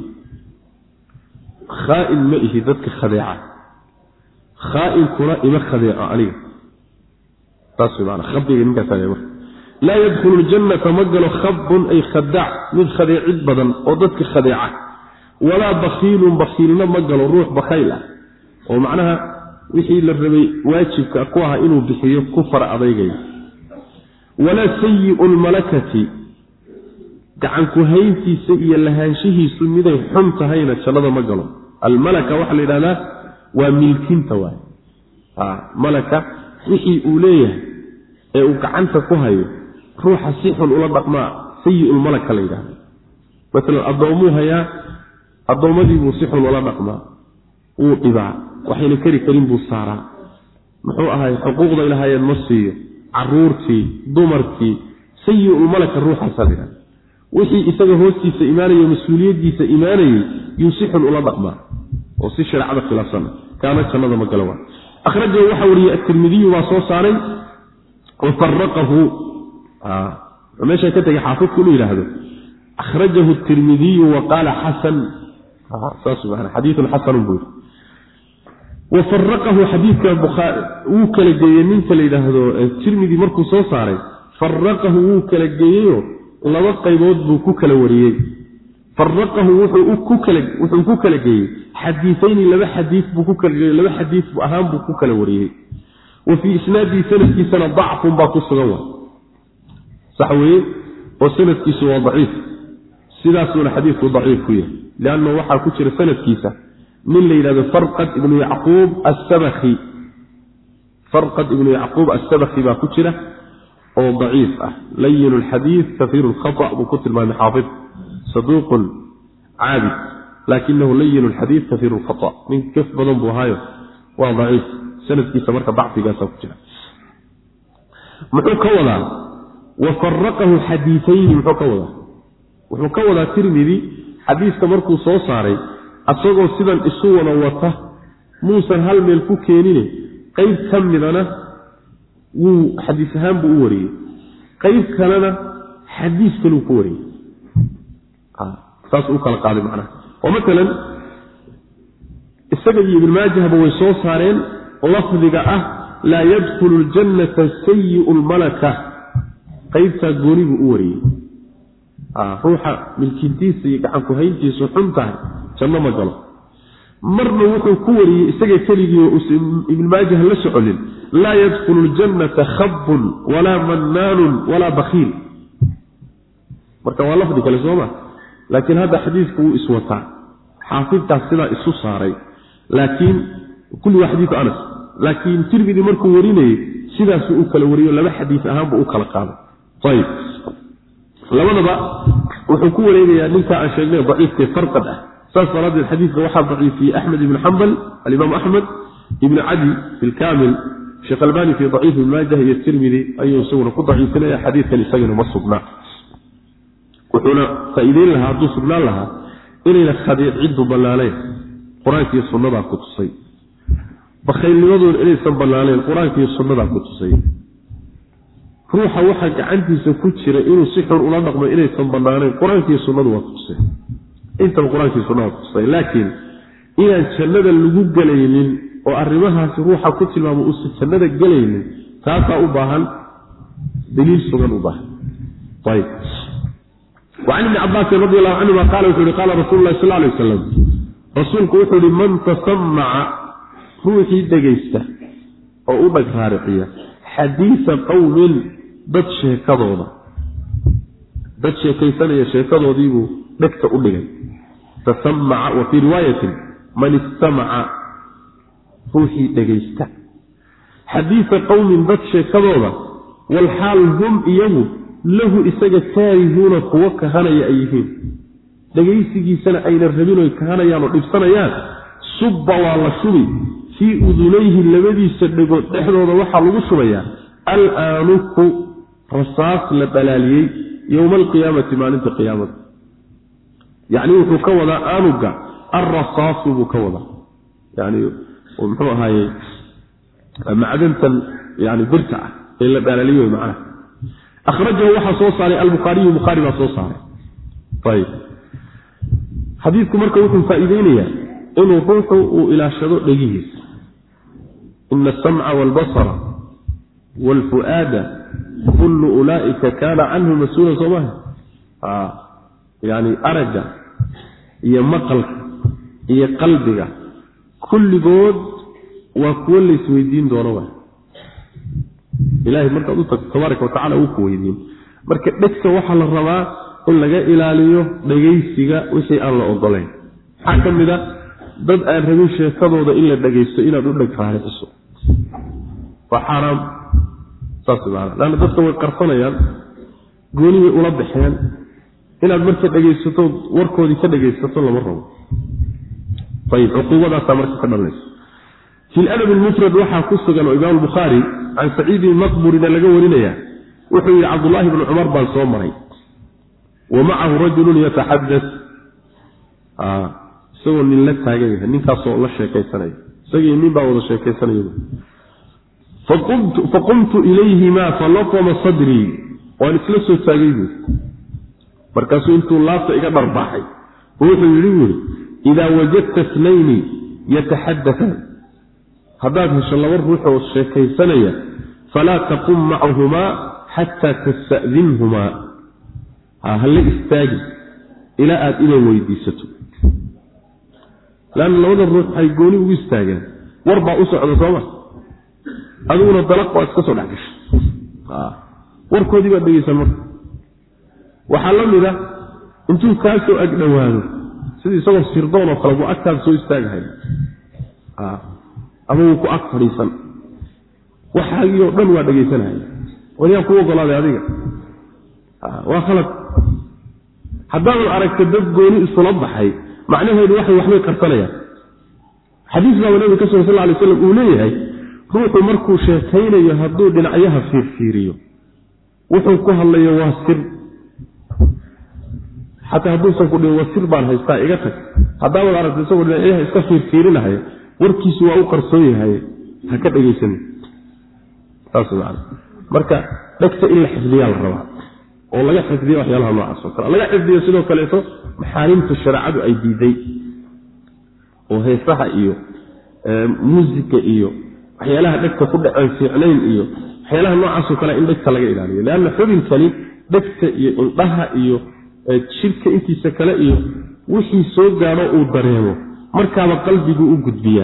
S1: خائن مئه ذاتك خديعة خائن كراء ما خديعة عليه taasi maana khabdiga ninka taayay la yadkhulu aljannata magalo khabbun ay khadac min khadi'id badan oo dadka khadi'a wala bakhilun bakhilna magalo ruux bakhayla oo macnaha wixii la rabay waajibka ku ah inuu bixiyo ku far adeegay wala sayyi'ul malakati gacan ku hayntiisa iyo lahaanshihiisu miday xun tahayna jannada magalo al malaka waxa la yiraahdaa waa milkinta waay ah malaka wixii uu leeyahay ee uu gacanta ku hayo ruuxa si xun ula dhaqmaa sayyi'ul malaka la yiraahdaa mesela adoomuhu haya adoomadii buu si xun ula dhaqmaa uu dhibaa waxayna kari karin buu saaraa muxuu ahay xuquuqda ilaahayeen ma siiyo caruurtii dumarkii sayyi'ul malaka ruuxa sabira wixii isaga hoostiisa iimaanayo mas'uuliyadiisa iimaanayay yusixun ula dhaqmaa oo si sharciyada khilaafsan kaana jannada ma galawa akhrajahu waxa wariyay at-Tirmidhi wa soo saaray oo farqahu ah meesha ka tagay xaafid kullu yiraahdo akhrajahu at-Tirmidhi wa qala hasan ah subhana hadithun hasan buu وفرقه حديث البخاري وكلا جاي من كلا يراهدو الترمذي markuu soo saaray فرقه وكلا جايو laba qaybood buu ku kala wariyay فرقه wuxuu ku kala wuxuu ku kala geeyay xadiiثayn laba xadiis buu ku kala geeyay laba xadiis buu ahaan buu ku kala wariyay وفي اسناد سندكي سنه ضعف با ku sugan صحوي وسندكي waa ضعيف sidaasuna xadiisku ضعيف ku yahay laana waxa ku jira sanadkiisa من ليلة فرقد ابن يعقوب السبخي فرقد ابن يعقوب السبخي ما كتله أو ضعيف لين الحديث كثير الخطأ بكتل ما محافظ صدوق عابد لكنه لين الحديث كثير الخطأ من كيف بضنبه هاي وضعيف سنة كيسة مركة ضعف قاسة كتله محوكولا وفرقه حديثين محوكولا وحوكولا ترمذي حديث كمركو صوصاري asagoo sidan isu wada wata muusan hal meel ku keenine qayb kamidana wuu xadiis ahaan buu u wariyay qayb kalena xadiis kale uu ku wariyay ah taas uu kala qaaday macna oo mesela isaga ibn Maajah way soo saareen lafdiga ah la yadkhulu aljannata sayyi'ul malaka qaybta goonigu u wariyay ah ruuxa milkiintiisa iyo gacan ku hayntiisa xuntahay janno ma galo marna wuxuu ku wariyay isaga kaligiyo ibn Maajah la socolin la yadkhulu aljannata khabbun wala mannanun wala bakhil marka waa lafdi kale sooma laakiin hada xadiisku uu iswata xaafidta sida isu saaray laakiin kulli hadith Anas laakiin Tirmidhi markuu warinay sidaas uu kala wariyo laba xadiis ahaan buu kala qaaday tayib labadaba wuxuu ku wareegayaa ninka aan sheegnay daciifka farqad ah صار الحديث وحى ضعيف في أحمد بن حنبل الإمام أحمد ابن عدي في الكامل شيخ الباني في ضعيف الماجه هي الترمذي أي صور ضعيف لها حديث كان يسجن ومصبنا وحنا فإذين لها تصبنا لها إلينا خديع عد بلالين قرآن في السنة كتصي بخير لنظر إلي سنبلالين القرآن في السنة كتصي روح وحق عندي سكتشر إنه سحر أولا نقم إلي سنبلالين القرآن في السنة كتصي انت القرآن في سنة قصي لكن إذا الشنة اللقوب قليلين وأرمها سروحة كتل ما مؤسس الشنة قليلين تاتا أباها دليل سنة أباها طيب وعن ابن عباس رضي الله عنه قال وحولي قال رسول الله صلى الله عليه وسلم رسولك وحولي من تسمع روحي دقيسته أو أبك هارقية حديث قوم بدشه كذوضة بدشه كيسان يشه كذو ديبو دكت أبقى تسمع وفي رواية من استمع روحي دقيسته حديث قوم بدشه كذوضة والحال هم إياه له إساق كارهون قوك هنا يأيهين دقيسي سنة أين الرمين ويكهانا يانو إبسانا يان صب والله شبي في أذنيه الذي سنقول نحن وضوحا لغسريا الآنك رصاص لبلالي يوم القيامة ما ننت قيامة يعني وكوضا آنك الرصاص وكوضا يعني ومحوها هاي معدنة يعني برتعة إلا بلالي معاه أخرجه وحا صوصاري البخاري ومخاري ما صوصاري طيب حديثكم مركوكم فائدينيا إنه روحوا إلى شروع لجيهز إن السمع والبصر والفؤاد كل أولئك كان عنه مسؤولا صباح آه. يعني أرجع هي مقلك هي قلبك كل جود وكل سويدين دونوا إلهي مركز تبارك وتعالى وكويدين مركز دكس وحل الرماء إن لقى إلاليه دقيسيك وشيء الله أضلين حكم ذا ضد أن رميش يتضوض إلا دقيسه إلا دولك فعلى السوء وحرام صاصب على لأن ضدك وقرصنا يا قولي أولبحيان إلا مركز دقيسته وركو دي كدقيسته الله مرة طيب عقوبة ذا سامرك كدرنس في الأدب المفرد وحا قصة قالوا إمام البخاري عن سعيد المقبور إذا لقوا لنا وحي عبد الله بن عمر بن صومري ومعه رجل يتحدث آه سوى من لك هاجيه نينكا سو الله شيكاي سنه سغي مين با ودا شيكاي سنه فقمت فقمت اليهما فلطم صدري وان سلسو تاغيدي markaas intuu laafta iga darbaxay wuxuu yiri ida wajadta islayni yatahaddathan hadaad hesho laba ruux oo sheekaysanaya fala taqum ma'ahuma hatta tasta'dinhuma hal istaagi ila aad ila weydiisato لأن لو الروح هيقولي ويستاجن واربع أسع الصومة أدونا الطلاق وأسكسوا العكش آه. واركودي بدي يسمر وحلم ذا انتم كاسوا أجنوانه سيدي صور السردون وخلقوا أكثر سوء استاجهين آه. أبوكو أكثر يسمر وحاجي يقبل بدي يسمر وليقوا ضلال هذه آه. وخلق حدانا أرك تدب قولي الصلب حي معناه هذا واحد وحنا كرتنيا حديث لو النبي صلى الله عليه وسلم أوليه روح مركو شيخين يهدو دنعيها في فيريو وحنكوها الله يواسر حتى هدو سنقول يواسر بان هايستا إيغتك حتى هو العرب يسوي دنعيها استفير فيرين هاي وركي سواء قرصوي هاي هكذا يسن تاسو معنا مركا لكت إلا حفظية الرواء والله يحفظ دي وحيالها مع السكر الله يحفظ دي سنو كاليسو محارمت الشرعة أي ديدي وهي صحة إيو موسيقى إيو وحيالها دكتا كل فعلين إيو وحيالها نوع السكر إن دكتا لغا إلانية لأن حبين كلي دكتا إيو انطها إيو شركة إنتي سكلا إيو وحي سوغا رأو دريمو مركابة قلبي بأوجد بيا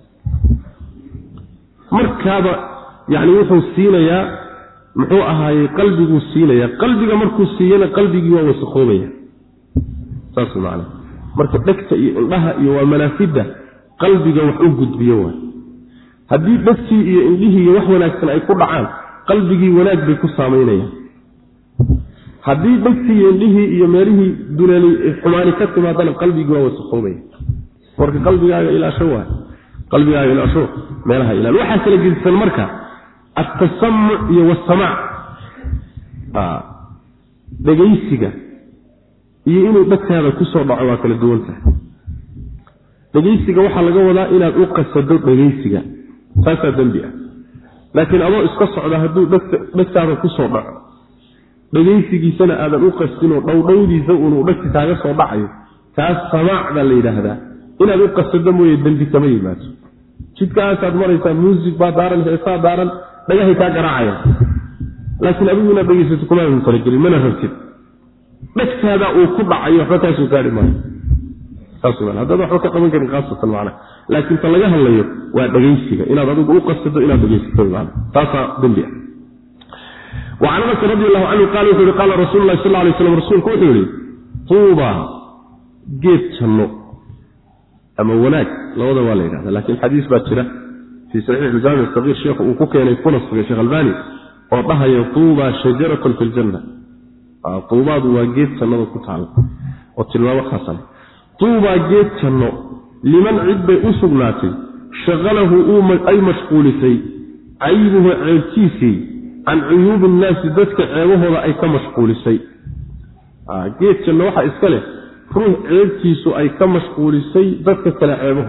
S1: مركابة يعني وحو السينة يا muxuu ahaayay qalbigu siinaya qalbiga markuu siiyana qalbigii waa wasakhoobaya saas macna marka dhagta iyo indhaha iyo waa manaafida qalbiga wax u gudbiyo waa hadii dhagtii iyo indhihii wax wanaagsan ay ku dhacaan qalbigii wanaag bay ku saameynayaan hadii dhagtii iyo indhihii iyo meelihii duleeli xumaani ka timaadana qalbigii waa wasakhoobaya marka qalbigaaga ilaa shawaa qalbigaaga ilaa shoo meelaha ilaa waxa kala gidsan marka التسمع والسماع اه دغيسيغا iyo inuu dadkaada ku soo dhaco waa kala duwan tahay dageysiga waxa laga wadaa inaad u qasado dageysiga taasa dambi ah laakiin abo iska socda haduu dadkaada ku soo dhaco dageysigiisana aadan u qasdino dhowdhowdiisa uu dadka kaaga soo dhacayo taas samaacda la yiraahdaa inaad u qasado mooyee dambi kama yimaado jidkaas aad maraysaa music baa daaran heesaa daaran dhagahay ka garaacaya laakiin abiguna dhageysato kuma aan talagelin mana rabtid dadkaada uu ku dhacayo waxa ka soo gaari maayo taasoo hadda waxa ka qaban karin qaasatan macna laakiin ta laga hadlayo waa dhageysiga inaad adigu u qasdo inaad dhageysato macna taasa dambiya وعن انس رضي الله عنه قال قال رسول الله صلى الله عليه وسلم رسولك وحوري طوبى جيت جنو اما وناك لودا ولا يراه لكن الحديث باجره في صحيح الجامع الصغير شيخ وكوكين يكون الشيخ الألباني وضحى يطوبى شجرة في الجنة طوبى واجيت جنو كتعال وتلوا خاصه طوبى جيت جنو لمن عد اسغلاتي شغله اي مشغولتي عيبه عيبتيسي عن عيوب الناس ذاتك عيبه أي كمشغول الشيء آه جيت جنة واحد إسكاله روح عيبتيسو أي كمشغول الشيء ذاتك كلا عيبه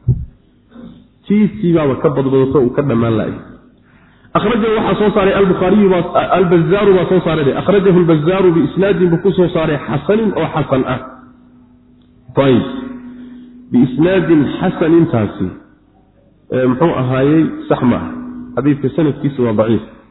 S1: تيسي بابا كبض بضوصه وكبض ما لاي أخرجه واحد صوصاري البخاري البزار وصوصاري أخرجه البزار بإسناد بكو صوصاري حسن أو حسن أه طيب بإسناد حسن تاسي محوء هاي سحمة حديث في سنة كيسو ضعيف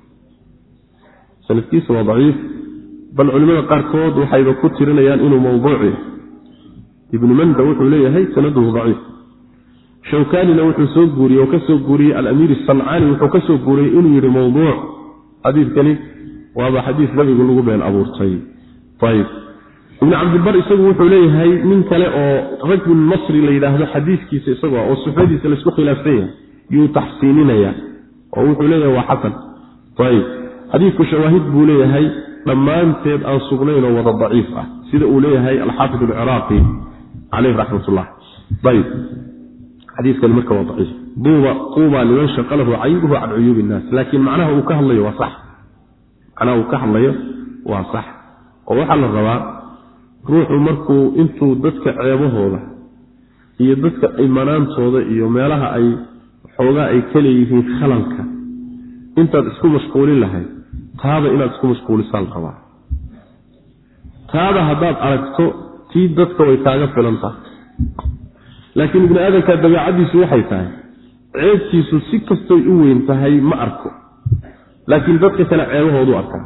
S1: sanadkiisu waa daciif bal culimada qaarkood waxayba ku tirinayaan inuu mawduuc yahay ibn manda wuxuu leeyahay sanaduhu daciif shawkanina wuxuu soo guuriyay oo ka soo guuriyay al-amir as-san'ani wuxuu ka soo guuriyay inuu yiri mawduuc xadiidkani waa xadiis nabiga lagu been abuurtay tayib ibn abd bar isagu wuxuu leeyahay nin kale oo rajul masri la yiraahdo xadiiskiisa isagu oo suxadiisa la isku khilaafay yuu tahsiininaya oo wuxuu leeyahay waa xasan tayib xadiisku shawaahid buu leeyahay dhamaanteed aan sugnayn oo wada daciif ah sida uu leeyahay al-hafiz al-iraqi alayhi rahmatullah tayib xadiiskan marka waa daciif duuba quba liman shaqalahu ayuhu an uyub an-nas laakiin macnaha uu ka hadlayo waa sax ana uu ka hadlayo waa sax oo waxa la rabaa ruuxu markuu intuu dadka ceebahooda iyo dadka iimanaantooda iyo meelaha ay xoogaa ay kale yihiin khalalka intaad isku mashquulin lahayd taada inaad isku mashquulisaan qabaa taada haddaad aragto tii dadka way kaaga filan tahay laakiin ibn aadamka dabeecadiisu waxay tahay ceebtiisu si kastoo u weyn tahay ma arko laakiin dadka kale ceebahoodu arkaa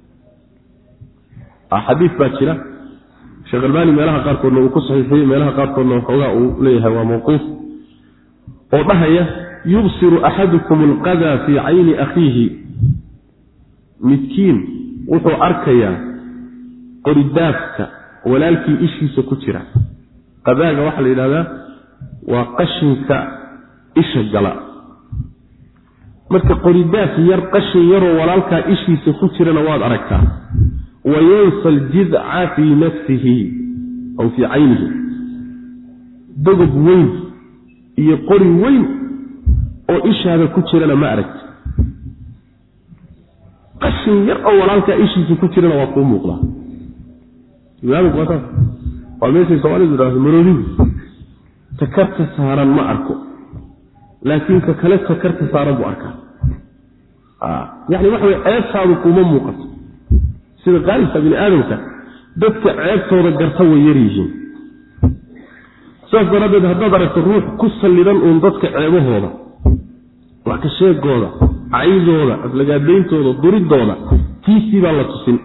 S1: xadiis baa jira sheekh albani meelaha qaarkoodna uu ku saxiixiyay meelaha qaarkoodna xoogaa uu leeyahay waa mawquuf oo dhahaya yubsiru ahadukum alqada fi ayni akhihi midkiin wuxuu arkayaa qoridaafka walaalkii ishiisa ku jira qadaaga waxa la yiraahdaa waa qashinka isha gala marka qoridaaf yar qashin yar oo walaalka ishiisa ku jirana waad aragtaa wayansal jid'a fi nafsihi aw fi aynihi dogog weyn iyo qori weyn oo ishaada ku jirana ma aragta qashin yar oo walaalka ishiisa ku jirana waa ku muuqda yaabo qata waa meesha Soomaalidu dhaafay maroodi takarta saaran ma arko laakiin ka kale takarta saaran buu arkaa ah yani waxa way ceebtaadu kuma muuqato sida qaalisa bin aadamka dadka ceebtooda garta way yar yihiin sababta haddaad aragto ruux ku salidan oo dadka ceebahooda wax ka sheegooda caydooda aflagaadeentooda duridooda tiisi baa la tusin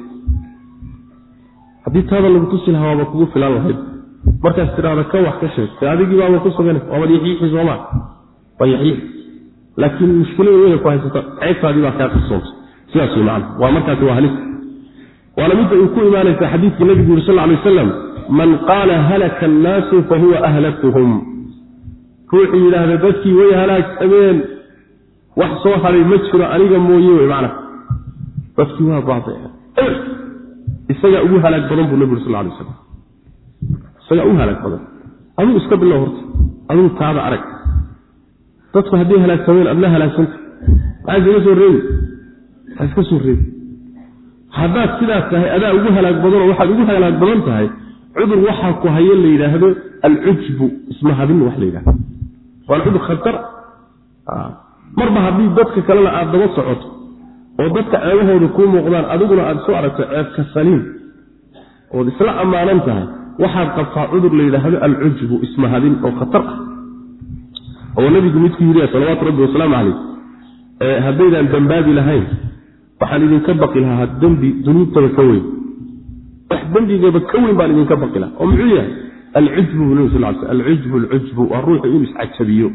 S1: hadii taada lagu tusin hawa kugu filan lahayd markaas tiraada ka wax ka sheeg adigii baa ku sugan oo wadi xiixi Soomaa wayixi laakiin mushkilada weyn ku haysata ceebtaadii baa ka qasoo sidaas macna waa markaas waa halis wala mid uu ku iimaanaysa xadiiska nabiga sallallahu alayhi wasallam man qala halaka an-nas fa huwa ahlakuhum ruuxi ilaahda dadkii way halaagsameen wax soo haray ma jiro aniga mooyee macna dadkii waa baatay isaga ugu halaag badan buu nabiga sallallahu alayhi wasallam isaga ugu halaag badan adigu iska bilow horta adigu taaba arag dadku hadii halaagsameen adna halaagsan aad soo reebi iska soo reebi haddaad sidaas tahay adaa ugu halaag badan oo waxaad ugu halaag badan tahay cudur waxa ku hayo la yiraahdo al-ujbu isma hadin wax la yiraahdo waa cudur khatar ah marba hadii dadka kale la aad daba socoto oo dadka ceebahooda ku muuqdaan adiguna aad soo aragto ceeb ka saliim oo isla amaanan tahay waxaad qabtaa cudur la yiraahdo al-ujbu isma hadin oo khatar ah oo nabigu midkii yiri sallallahu alayhi wasallam ee hadaydan dambaadi lahayn waxaan idin ka baqi lahaa dambi dunuubtada ka weyn wax dambigeeba ka weyn baan idin ka baqi lahaa oo muxuu yahay al-ujbu al-ujbu al-ujbu ar-ruuhu in iscajabiyo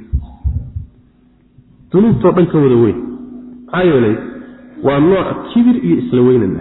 S1: dunuubto dhan ka wada weyn ayolay waa nooc kibir iyo isla weynana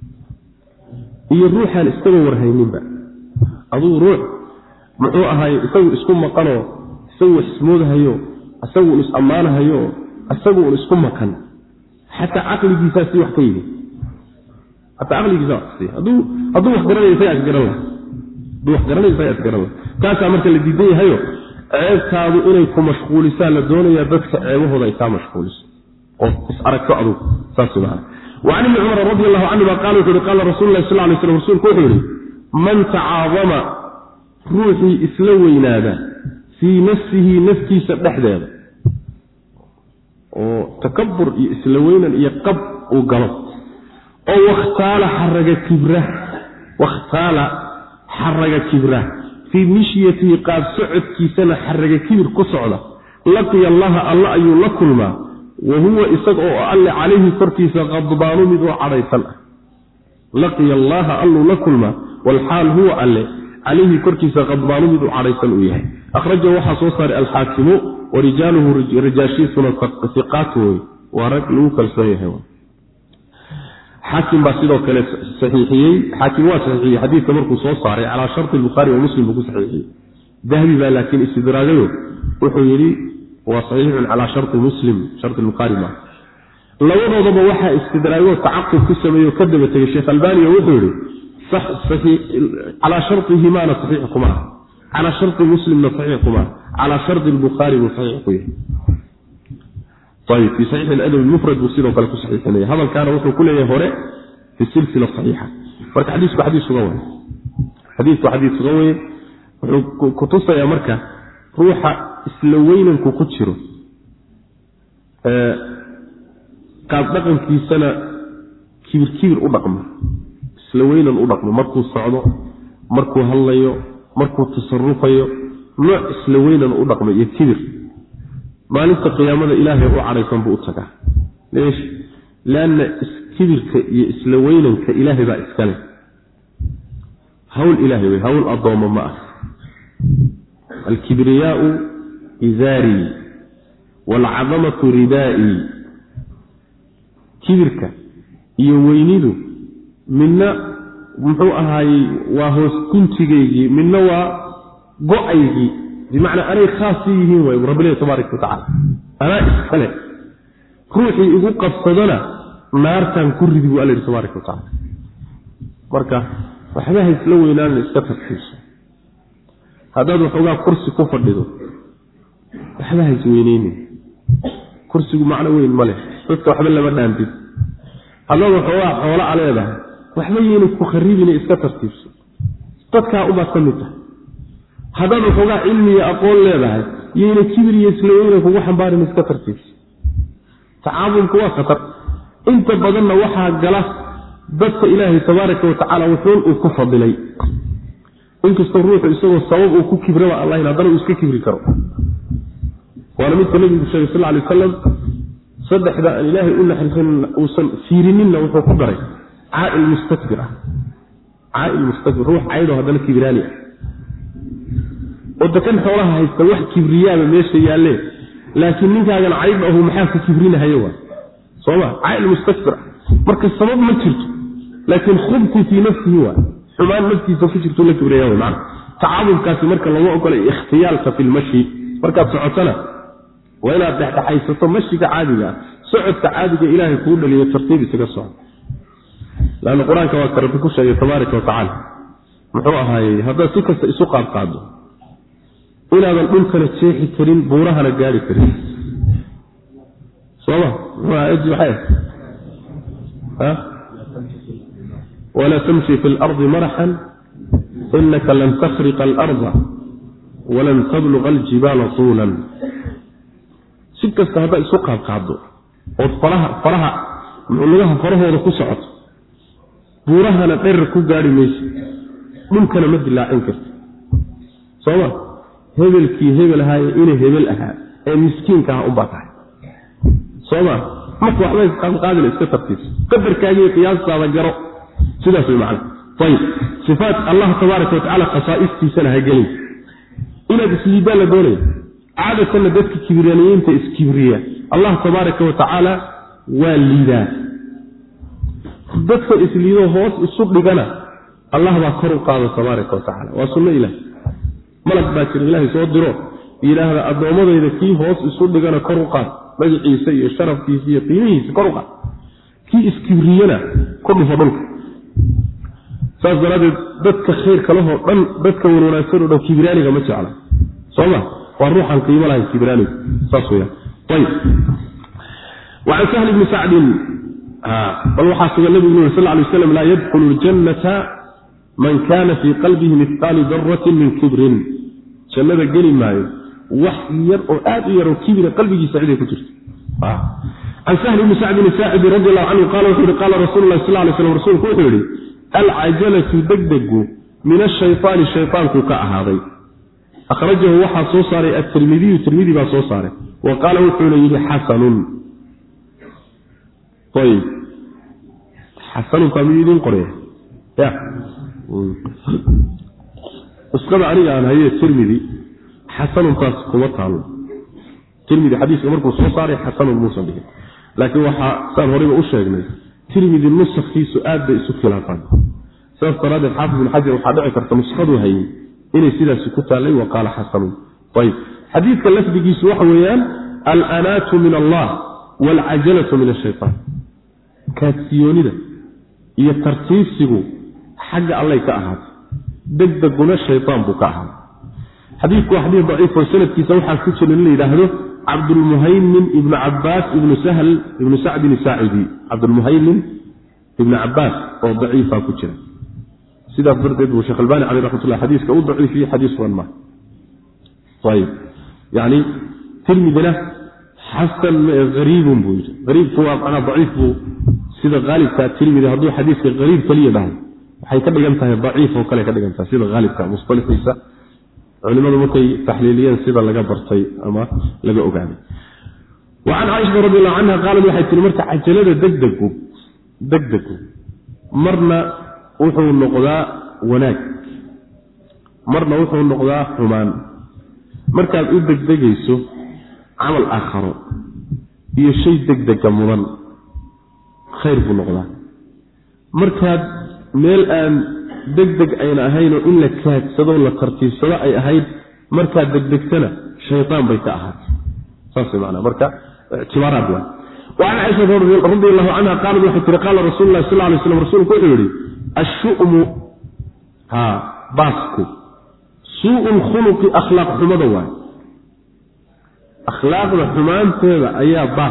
S1: iyo ruuxan iska warhayninba aduu ruux muxuu ahay isagu isku maqano isagu ismoodahayo isagu is amaanahayo isagu isku maqan حتى عقلي جساسي وحكيني حتى عقلي جساسي هذو هذو وحجرني يسيء أشجرنا هذو وحجرني يسيء أشجرنا كاس عمرك اللي بديه هيو عيب كانوا إليكم مشغول سالة دوني يبكس عيبه ذا يسام مشغول أسألك تعرف ساسنا وعن ابن عمر رضي الله عنه قال قال رسول الله صلى الله عليه وسلم رسول كوحري من تعاظم روحي إسلوي نادا في نفسه نفسي سبحده oo takabbur iyo islaweynan iyo qab oo galo oo waqtaala xaraga kibra waqtaala xaraga kibra fi mishiyati qaab socodkiisana xaraga kibir ku socda laqi allah allah ayu la kulma وهو إساق أعلى عليه كركيس غضبان مدو عريسا لقي الله ألو لكلما والحال هو أعلى عليه كركيس غضبان مدو عريسا وياه أخرجه وحصوصر الحاكم ورجاله رجاشي سنة ثقاته ورجله كالسويه حاكم بسيطه كلا صحيحي حاكم وصحيحي حديث مركو صوصاري على شرط البخاري ومسلم بكو صحيحي ذهبي بقى لكن استدراجه وحيري وصحيح على شرط مسلم شرط البخاري ما لو وضب وحا استدراجه تعقب كسمه يكذب الشيخ الباني وحيري صح صحيح على شرطهما صحيحكما على شرط مسلم صحيحكما على شرط البخاري وصحيحه طيب في صحيح الأدب المفرد وصيله قال صحيح هذا كان وصل كل يهوري في السلسلة الصحيحة فرق حديث بحديث صغوي حديث بحديث صغوي كتصة يا مركة روح إسلوين كوكتشرو آه قال دقم في سنة كبير كبير أدقم إسلوين أدقم مركو الصعدة مركو هلايو مركو تصرفيو نوع إسلوين أدقم يكبير maalinta qiyaamada ilaahay u caraysan buu u tagaa leesh laana iskibirka iyo isla weynanka ilaahay baa iskale hawl ilaahay way hawl adooma ma ah al-kibriya'u izari wal 'azamatu ridaa'i kibirka iyo weynidu minna wuxuu ahaay waa hoos kuntigeeyii minna waa go'aygii بمعنى أنا خاصيه ورب الله تبارك وتعالى أنا إسكاله روحي يقول قصدنا نار تنكر ذي الله تبارك وتعالى مركا وحباه يسلوي لنا السفر فيه هذا هو حقا كرسي كفر لذو وحباه يسوينيني كرسي معنى وين ملح فتا وحبا لما نانتد هذا هو حقا حولا على هذا وحباه ينكو خريبني السفر فيه تدكا أبا سمته هذا هو علمي أقول له يين كبر يسلوين فهو حنبار مسكترتيس تعاون كوا خطر انت بدلنا وحا غلا بس إلهي تبارك وتعالى وحول وكفضلي انك استروح يسوي الصواب وكبر الله لا دار اسك كبر كرو وانا مثل النبي صلى الله عليه وسلم صدق ده الهي قلنا حنكون وصل سيريننا وحو كبري عائل مستكبر عائل مستكبر روح عيده هذا الكبراني ودكان xoolaha haysta wax kibriyaaba meesha yaale laakiin ninkaagan cayb ah maxaa ka kibrinahayo sooba ayl mustakbir marka sabab ma jirto laakiin khubti fi nafsihi wa xumaan naftiisa ku jirto la kibriyayo macna tacaabulkaasi marka lagu ogolay ikhtiyaalka fil mashi marka socotana waa inaad dhaxaysato mashiga caadiga socodka caadiga ilaahay ku dhaliyo tartiib isaga socod laana quraanka waa karbi ku sheegay tabaaraka wa taala muxuu ahaay hada si kasta isu qaab qaado إلى أن أقول كانت شيخي كريم بورها لقاري كريم صلى الله أجل حيث ها ولا تمشي في الأرض مرحا إنك لن تخرق الأرض ولن تبلغ الجبال طولا سكة استهباء سقها بقعده وفرها فرها نقول لها فرها ورقصعت بورها لقير كقاري ميسي ممكن أمد الله أنكر صلى الله hebelkii hebel ahaa inay hebel ahaa ee miskiinka ah u baatay sooba marka wax way qaan qaadin iska tartiis qadarkaaga qiyaasada garo sidaas way macna tayib sifaat allah tabaaraka wa taala qasaistiisana ha gelin ila bisliida la doonay caadatan dadka kibriyaniinta iskibriya allah tabaaraka wa taala walida dadka isliido hoos isu dhigana allah baa kor u qaado tabaaraka wa taala waa sunna ilaahay ملك باكر الله سو ديرو إلهنا أدومديدا كي هوس isu dhigana kor u qaad magaciisa iyo sharafkiisa iyo qiimihiisa kor u qaad ki iskibriyana kor u fadhulka saazarada dadka khair kala hor dhan dadka wanaagsan oo kibriyaniga ma jecla sooba waa ruuxan qiimo lahayn kibriyaniga saasoo طيب وعن سهل بن سعد اه بل وحاسب النبي صلى الله عليه وسلم لا يدخل الجنة من كان في قلبه مثقال ذرة من كبر جنة جلي معي وحير أو آدير كبر قلبه سعيد كتير آه. عن سهل بن سعد بن ساعد رضي الله عنه قال قال رسول الله صلى الله عليه وسلم رسول كوحيري العجلة دقدق من الشيطان الشيطان كوكا هذا أخرجه وحى صوصاري الترمذي والترمذي با صوصاري وقال وحيري حسن طيب حسن كاميدين قريه يا اسقط علي عن هي الترمذي حسن تاسكم تعالى الترمذي حديث مركو سو صاري حسن موسى به لكن waxa saan hore u sheegnay tirmidhi nusxiisu aad bay isu khilaafaan sabab qaraad xaafid ibn hajar waxa dhici karta nusxadu hay inay sidaas ku taalay wa qala hasan طيب حديث lafdigiisu waxa weeyaan al-anatu min Allah wal ajalatu min ash-shaytan kaasiyonida iyo tartiibsigu xagga Allah ka ahaad degdeguna shaytaan buu ka ahaa xadiidku waa xadiid daciif oo sanadkiisa waxa ku jira in la yiraahdo عبد المهيمن ابن عباس ابن سهل ابن سعد الساعدي عبد المهيمن ابن عباس هو ضعيف كجرا سيده بردد وشيخ الباني عليه رحمه الله حديث كو ضعيف في حديث وما طيب يعني تلميذ له حسن غريب بوجه غريب هو انا ضعيف سيده غالب تلميذ هذا حديث غريب كليه ده waxay ka dhigan tahay daciif oo kale ka dhigan tahay sida gaalibka mustalixiisa culimadu markay taxliiliyeen sida laga bartay ama laga ogaaday وعن عائشة رضي الله عنها قالت waxay tiri marka cajalada degdegu degdegu marna wuxuu noqdaa wanaag marna wuxuu noqdaa xumaan markaad u degdegayso amal aakharo iyo shay degdega mudan khayr buu noqdaa markaad meel aan degdeg ayna ahayn oo in la kaadsado la tartiibsado ay ahayd marka degdegtana shaytaan bay ka ahayd saas macna marka timaarad waa وعن عائشة رضي الله عنها قالت وحتى قال رسول الله صلى الله عليه وسلم رسولك يقول الشؤم ها باسكو سوء الخلق اخلاق حمدوا اخلاق الحمان تبع ايا باس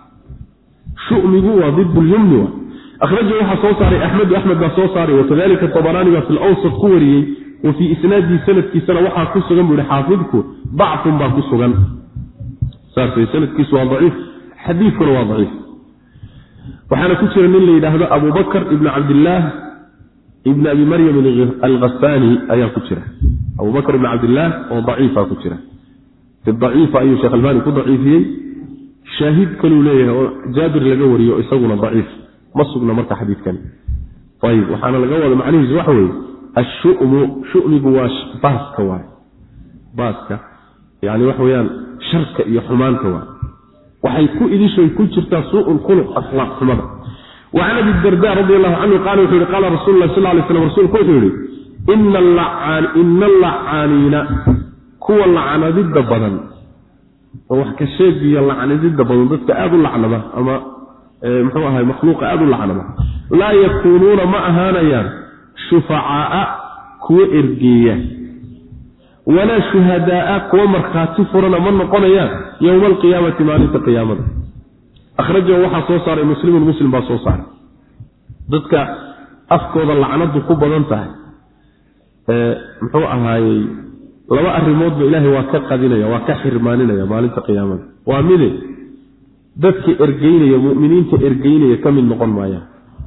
S1: شؤم هو ضد اليمن أخرجه حصوصاري أحمد وأحمد بصوصاري وكذلك الطبراني في الأوسط كوري وفي إسناد سنة في سنة وحا كسغن ولحافظك ضعف با كسغن صار في سنة كسوة ضعيف حديث كله ضعيف وحنا كسر من اللي هذا أبو بكر ابن عبد الله ابن أبي مريم الغساني أيا كسره أبو بكر ابن عبد الله وضعيف كسره في الضعيف أي شيخ الباني كضعيفين شاهد كانوا ليه جابر لقوري ويسونا ضعيف مصبنا مركا حديث كان طيب وحانا لقوة معنيه زوحوي الشؤم شؤم بواش باسك واي باسك يعني وحويان شرك يحمان كواي وحيكو إذيشو يكون شركا سوء الخلق أخلاق حمد وعن أبي الدرداء رضي الله عنه قال وحيري قال رسول الله صلى الله عليه وسلم رسول كوحيري إن اللعان إن اللعانين كوى اللعان ضد بدن وحكا الشيء اللعان ضد بدن ضد كآب اللعان أما محو ahay makhluuq aad u lacanaba la yakununa ma ahaanayaan shufaa kuwa ergeeya wala shuhadaa kuwa markhaati furana ma noqonayaan yawm alqiyaamati maalinta qiyaamada akhrajahu waxa soo saaray muslimun muslim baa soo saaray dadka afkooda lacanadu ku badan tahay ee muxuu ahaayay laba arrimood ba ilaahay waa ka qadinaya waa ka xirmaaninaya maalinta qiyaamada waa mid dadka ergeynaya muuminiinta ergeynaya kamid noqon maaya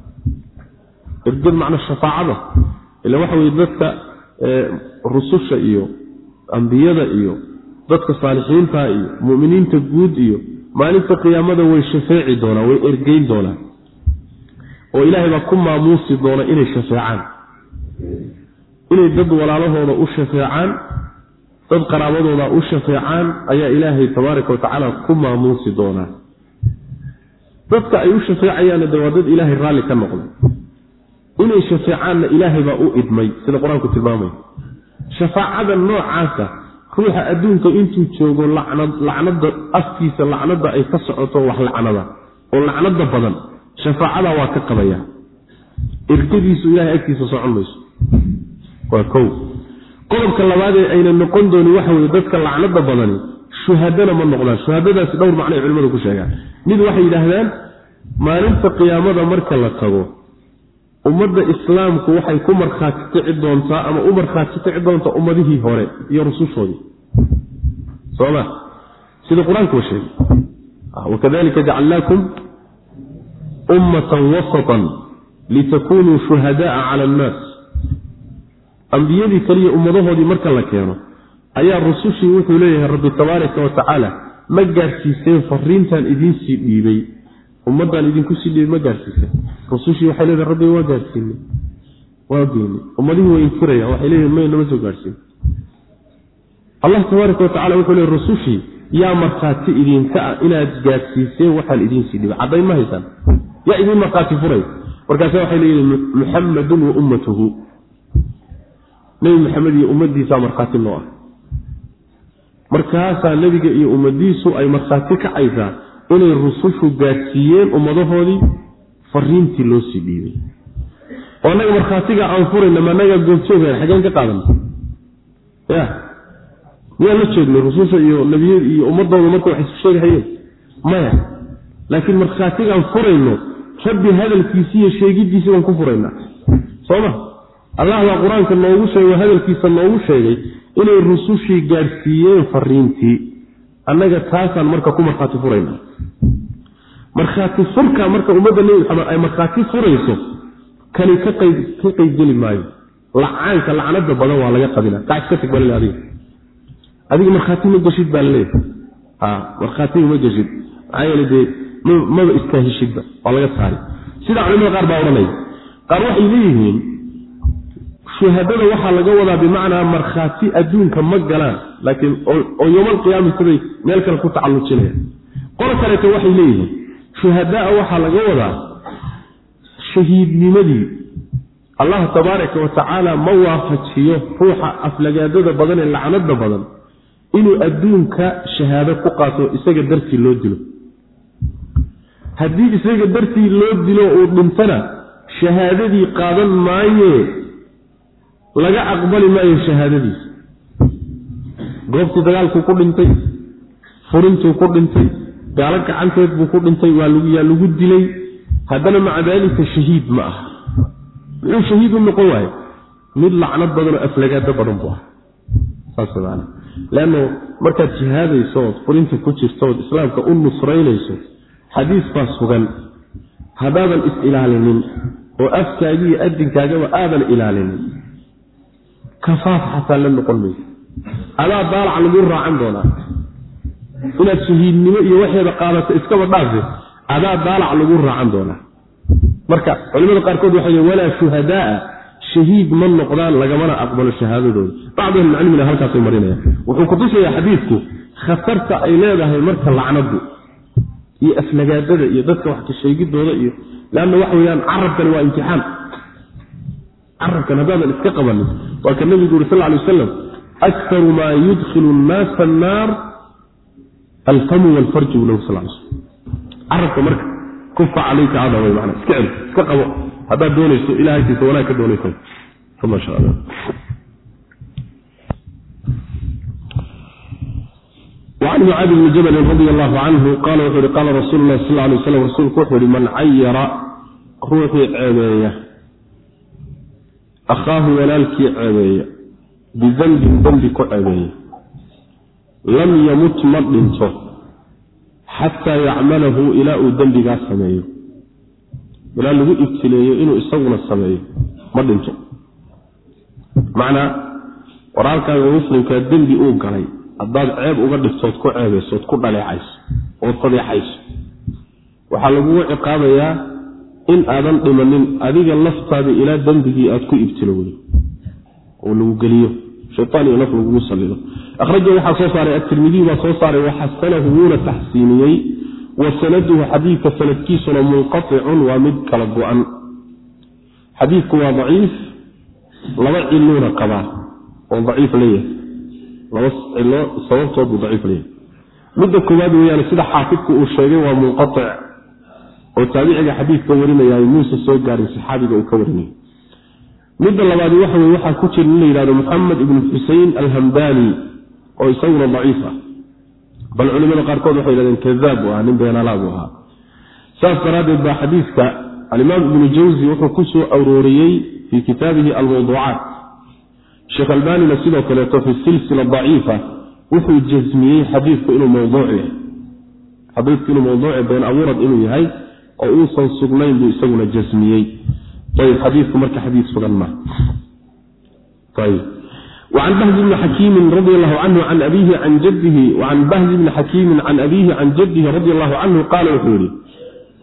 S1: ergad macna shafaacada ila waxa weey dadka rususha iyo anbiyada iyo dadka saalixiinta iyo muuminiinta guud iyo maalinta qiyaamada way shafaaci doonaa way ergeyn doonaa oo ilaahay baa ku maamuusi doona inay shafaacaan inay dad walaalahooda u shafaacaan dad qaraabadooda u shafaacaan ayaa ilaahay tabaaraka wa tacaala ku maamuusi doonaa dadka ay u shafaacayaan dawadad ilaahay raali ka noqday inay shafaacaanna ilaahay baa u idmay sida quraanku tilmaamay shafaacada noocaasa ruuxa adduunka intuu joogo lacnad lacnada afkiisa lacnada ay ka socoto wax lacnada oo lacnada badan shafaacada waa ka qabaya irkadiisu ilaahay agtiisa socon mayso waa kow qodobka labaad ee ayna noqon dooni waxa weeye dadka lacnada badan shuhadana ma noqdaan shuhadadaas dhowr macno ay culimadu ku sheegaan mid waxay yiraahdaan maalinta qiyaamada marka la tago ummadda islaamku waxay ku markhaati kici doontaa ama u markhaati kici doontaa ummadihii hore iyo rusushoodii sooma sida quraanku sheegay wakadalika ja'alnakum ummatan wasatan litakunu shuhadaa 'ala an-nas anbiyadii kaliya ummadahoodii marka la keeno ayaa rusushii wuxuu leeyahay rabbi tabaaraka wa ta'ala ma gaarsiiseen fariintan idin sii dhiibay ummadan idinku sidii ma gaarsiisay rasuushii waxay leedahay rabbi waa gaarsiinay waa geeyay ummadii way inkirayaan waxay leeyihiin ma inama soo gaarsiin Allah tabaaraka wa ta'ala wuxuu leeyahay rasuushii yaa markaati idinka inaad gaarsiisay waxaan idin sidii caday ma haysan yaa idin markaati furay markaas waxay leeyihiin Muhammadun wa ummatuhu nabi Muhammad iyo ummadiisa markaati loo ah markaas nabiga iyo ummadiisu ay markaati ka aysaa inay rusushu gaarsiiyeen ummadahoodii fariintii loo sii dhiibay oo naga markaatiga aan furayna ma naga goobjoogay xageen ka qaadan ya yaa la jeedno rususha iyo nabiyada iyo ummadooda markay wax isku sheegayeen maya laakiin markaatiga aan furayno rabbi hadalkiisa iyo sheegidiisa waan ku furayna sooma Allah waa quraanka noogu sheegay hadalkiisa noogu sheegay inay rusushii gaarsiiyeen fariintii annaga taasaan marka ku markaati furayna markaati furka marka ummadda Nabi Muhammad ay markaati furayso kali ka qayb ka qayb gali maayo lacaanka lacanada badan waa laga qadina taas ka tigbalay adiga adiga markaati ma gashid baa leeyahay ah markaati ma gashid ayalade ma ma istaahishid waa laga saari sida culimada qaar baa oranay qaar waxay leeyihiin shuhadada waxa laga wadaa bimaana markhaati adduunka ma galaan laakiin oo yawmal qiyaamah meel kale ku tacalluqinaya qor kale waxay leeyihiin shuhada waxa laga wadaa shahiidnimadii Allah tabaaraka wa ta'ala ma waafajiyo ruuxa aflagaadada badan ee lacanada badan inuu adduunka shahaado ku qaato isaga dartii loo dilo haddii isaga dartii loo dilo oo dhintana shahaadadii qaadan maayo laga aqbali maayo shahaadadiisa goobtii dagaalku ku dhintay furintu ku dhintay gaala gacanteed buu ku dhintay waa lagu yaa lagu dilay haddana macadaalika shahiid ma ah wuxuu shahiid u noqon waayo mid lacnad badan oo aflagaada badan buu ah saasana laano markaad jihaadayso furinta ku jirto islaamka u nusraynayso xadiis baa sugan hadaadan is ilaalinin oo afkaaga iyo adinkaaga aadan ilaalinin kafaaf xataa la noqon mayso ala daalac lagu raacan doona inaad shahiidnimo iyo waxeeda qaadato iskaba dhaafay ada daalac lagu raacan doona marka culimada qaar kood waxay wala shuhadaa shahiid man noqdaan lagamana aqbalo shahaadadooda bacdeen macluumina halkaas ay marinayaan wuxuu ku tusaya xadiisku khatarta ay leedahay marka lacnadu iyo aflagaadada iyo dadka wax ka sheegidooda iyo laana wax weeyaan carabkan waa imtixaan carabkan hadaan iska qabanin waa kan nabiga sallallahu alayhi wasallam aktharu ma yudkhilu an-nas an-nar al-fam wal-farj lahu sallallahu alayhi wasallam carabka marka kufa alayka hada way macna iska iska qabo hada doonayso ilaahaytiisa wanaag ka doonayso ma sha Allah وعن معاذ بن جبل رضي الله عنه قال وحر قال رسول الله صلى الله عليه وسلم رسول كحر من عير روحي عباية أخاه ولالك عباية بذنب ذنب كعباية لم يمت مضنته حتى يعمله إلى ذنب السماء ولا له ابتليه إنه يستغنى السماء مضنته معنى ورالك ومسلم كالذنب أوقعي haddaad ceeb uga dhigtood ku ceebayso ku dhaleecays oo fadiixays waxa lagu ciqaabayaa in aadan dhimanin adiga laftaada ila dambigii aad ku ibtilowday oo lagu galiyo shaytaan iyo nafsu lagu salido akhrajo waxa soo saaray at-Tirmidhi wa soo saaray wa hasanahu wa tahsiniyay wa sanaduhu hadith sanadkiisuna munqati'un wa mid kala go'an hadithku waa dhaif laba iluna qaba oo dhaif leeyahay lawas ilo sababtoodu dhaif leeyahay midda koowaad weeyaan sida xaafidku uu sheegay waa munqati' oo tabiiciga xadiiska warinaya Muuse soo gaaray saxaabiga uu ka warinay midda labaad waxa weey waxa ku jira in la yiraahdo Muhammad ibn Husayn al-Hamdani oo isaguna dhaif ah bal culimada qaar kood waxay yiraahdeen kadhaab waa nin beenaalaad ah saas daradeed ba xadiiska al-Imam Ibn Jawzi wuxuu ku soo arooriyay fi kitaabihi al-Mawdu'at Sheikh Albani nasido kale fi silsila dha'ifa wuxuu jazmiyay xadiisku inuu mawduuc yahay xadiisku inuu mawduuc been abuurad inuu yahay oo uu soo sugnayn buu isaguna jazmiyay طيب حديثكم مركه حديث فغنما طيب وعن بهز بن حكيم رضي الله عنه عن أبيه عن جده وعن بهز بن حكيم عن أبيه عن جده رضي الله عنه قال وحوري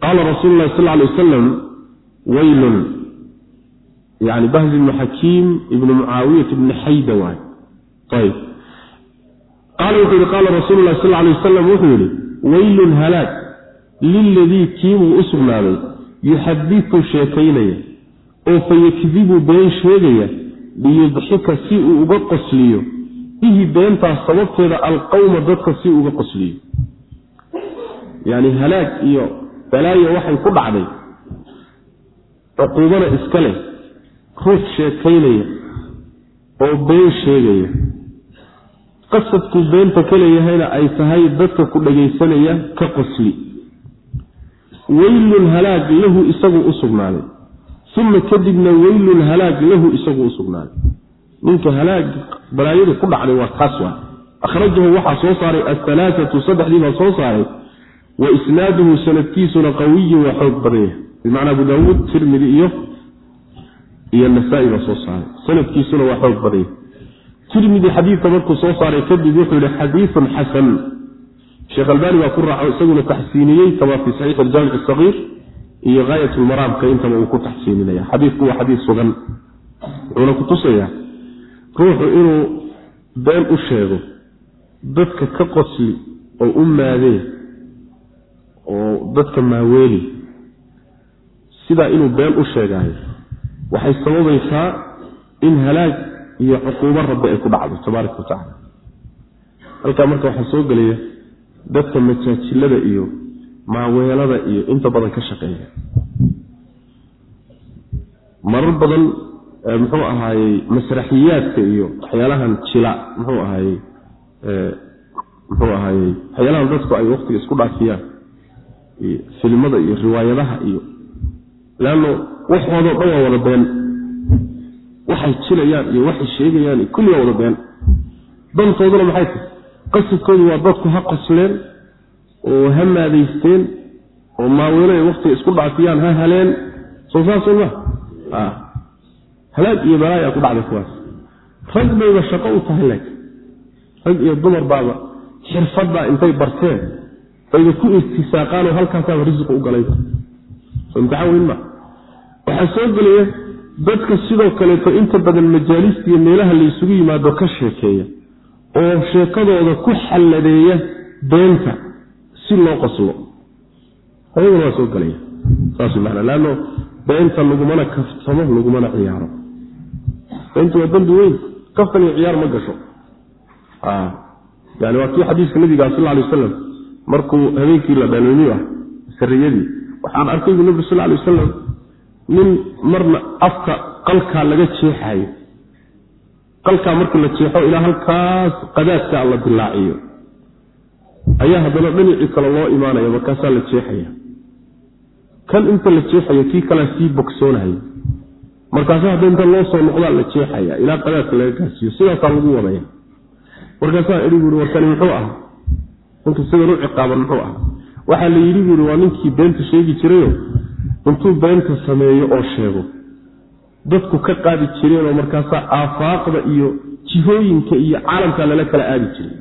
S1: قال رسول الله صلى الله عليه وسلم ويل يعني بهز بن حكيم ابن معاوية بن حيدوان طيب قال وحيد قال رسول الله صلى الله عليه وسلم وحيد ويل هلاك للذي كيم أسرنا يحدث شيكيني أو فيكذب بين شيئا ليضحك سيء وبقص ليه به بين تصوبت القوم ضدك سيء وبقص ليه يعني هلاك إياه بلايا وحي كل عدي عقوبنا إسكالي روح شيكيني أو بين شيئا قصة بين تكلي هنا أي تهي ضدك كل جيسانية كقصلي ويل هلاك له إساق أسرنا ثم كذبنا ويل هلاك له إساق أسرنا منك هلاك بلايد كل على وقاسوا أخرجه وحى صوصاري الثلاثة صدح لما صوصاري وإسناده سنتكيسنا قوي وحب بريه بمعنى أبو داود ترمذي إيه إيه النسائي وصوصاري سنتكيسنا وحب بريه ترمذي حديث تبقى صوصاري كذب يقول حديث حسن الشيخ الباني وقرر سجن تحسينيين كما في صحيح الجامع الصغير هي غاية المرام كأنت ما يكون تحسينيين حديث هو حديث صغن ولا كنت صيح روح إنه بين أشهده ضدك كقصلي أو أم هذه وضدك ماويلي سيدا إنه بين أشهده وحيث صوبيها إن هلاك هي عقوبة ربك يكون بعضه تبارك وتعالى الكامرة وحسوق ليه dadka masaajilada iyo maaweelada iyo inta badan ka shaqeeya marar badan muxuu ahaayay masraxiyaadka iyo waxyaalahan jila muxuu ahaayay ee muxuu ahaayay waxyaalahan dadku ay waqti isku dhaafiyaan filmada iyo riwaayadaha iyo laano waxooda dhan wada been waxay jilayaan iyo waxay sheegayaan kulli wada been dantooduna maxay tahay qasadkoodu waa dadku ha qasleen oo hamaadaysteen oo maaweelay waqti isku dhaafiyaan ha haleen soo saasuma ah halaag iyo balaaya ku dhacday kuwaas rag bay shaqo u tahay lak rag iyo dumar baaba xirfada intay barteen ay ku istisaaqaan oo halkaas ay risq u galay imtixaan ma waxa soo galay dadka sidoo kale to inta badan majaalista iyo meelaha la isugu yimaado ka sheekeeya oo sheekadooda ku xaladeeya beenta si loo qoslo ayaguna waa soo galaya saas macna laano beenta lagu mana kaftamo lagu mana ciyaaro beenta waa dambi weyn kaftan iyo ciyaar ma gasho ah yani waa kii xadiiska nabiga sallallahu alayhi wasallam markuu habeenkii la dhalinayo sarriyadii waxaan arkay nabiga sallallahu alayhi wasallam min marna afka qalka laga jeexayo qalka marka la jeexo ilaa halkaas qadaadka alla dilaaciyo ayaa hadana dhinaci kale loo iimaanayo markaas la jeexaya kan inta la jeexayo kii kala sii bogsoonayo markaas hadda inta loo soo noqdo la jeexaya ilaa qadaadka laga gaarsiyo sidaas lagu wadaya markaas ay yiri warkan muxuu ah inta sida ruuci qaaban muxuu ah waxa la yiri yiri waa ninkii beenta sheegi jiray intuu beenta sameeyo oo sheego dadku ka qaadi jireen oo markaas aafaaqda iyo jihooyinka iyo caalamka la kala aadi jiray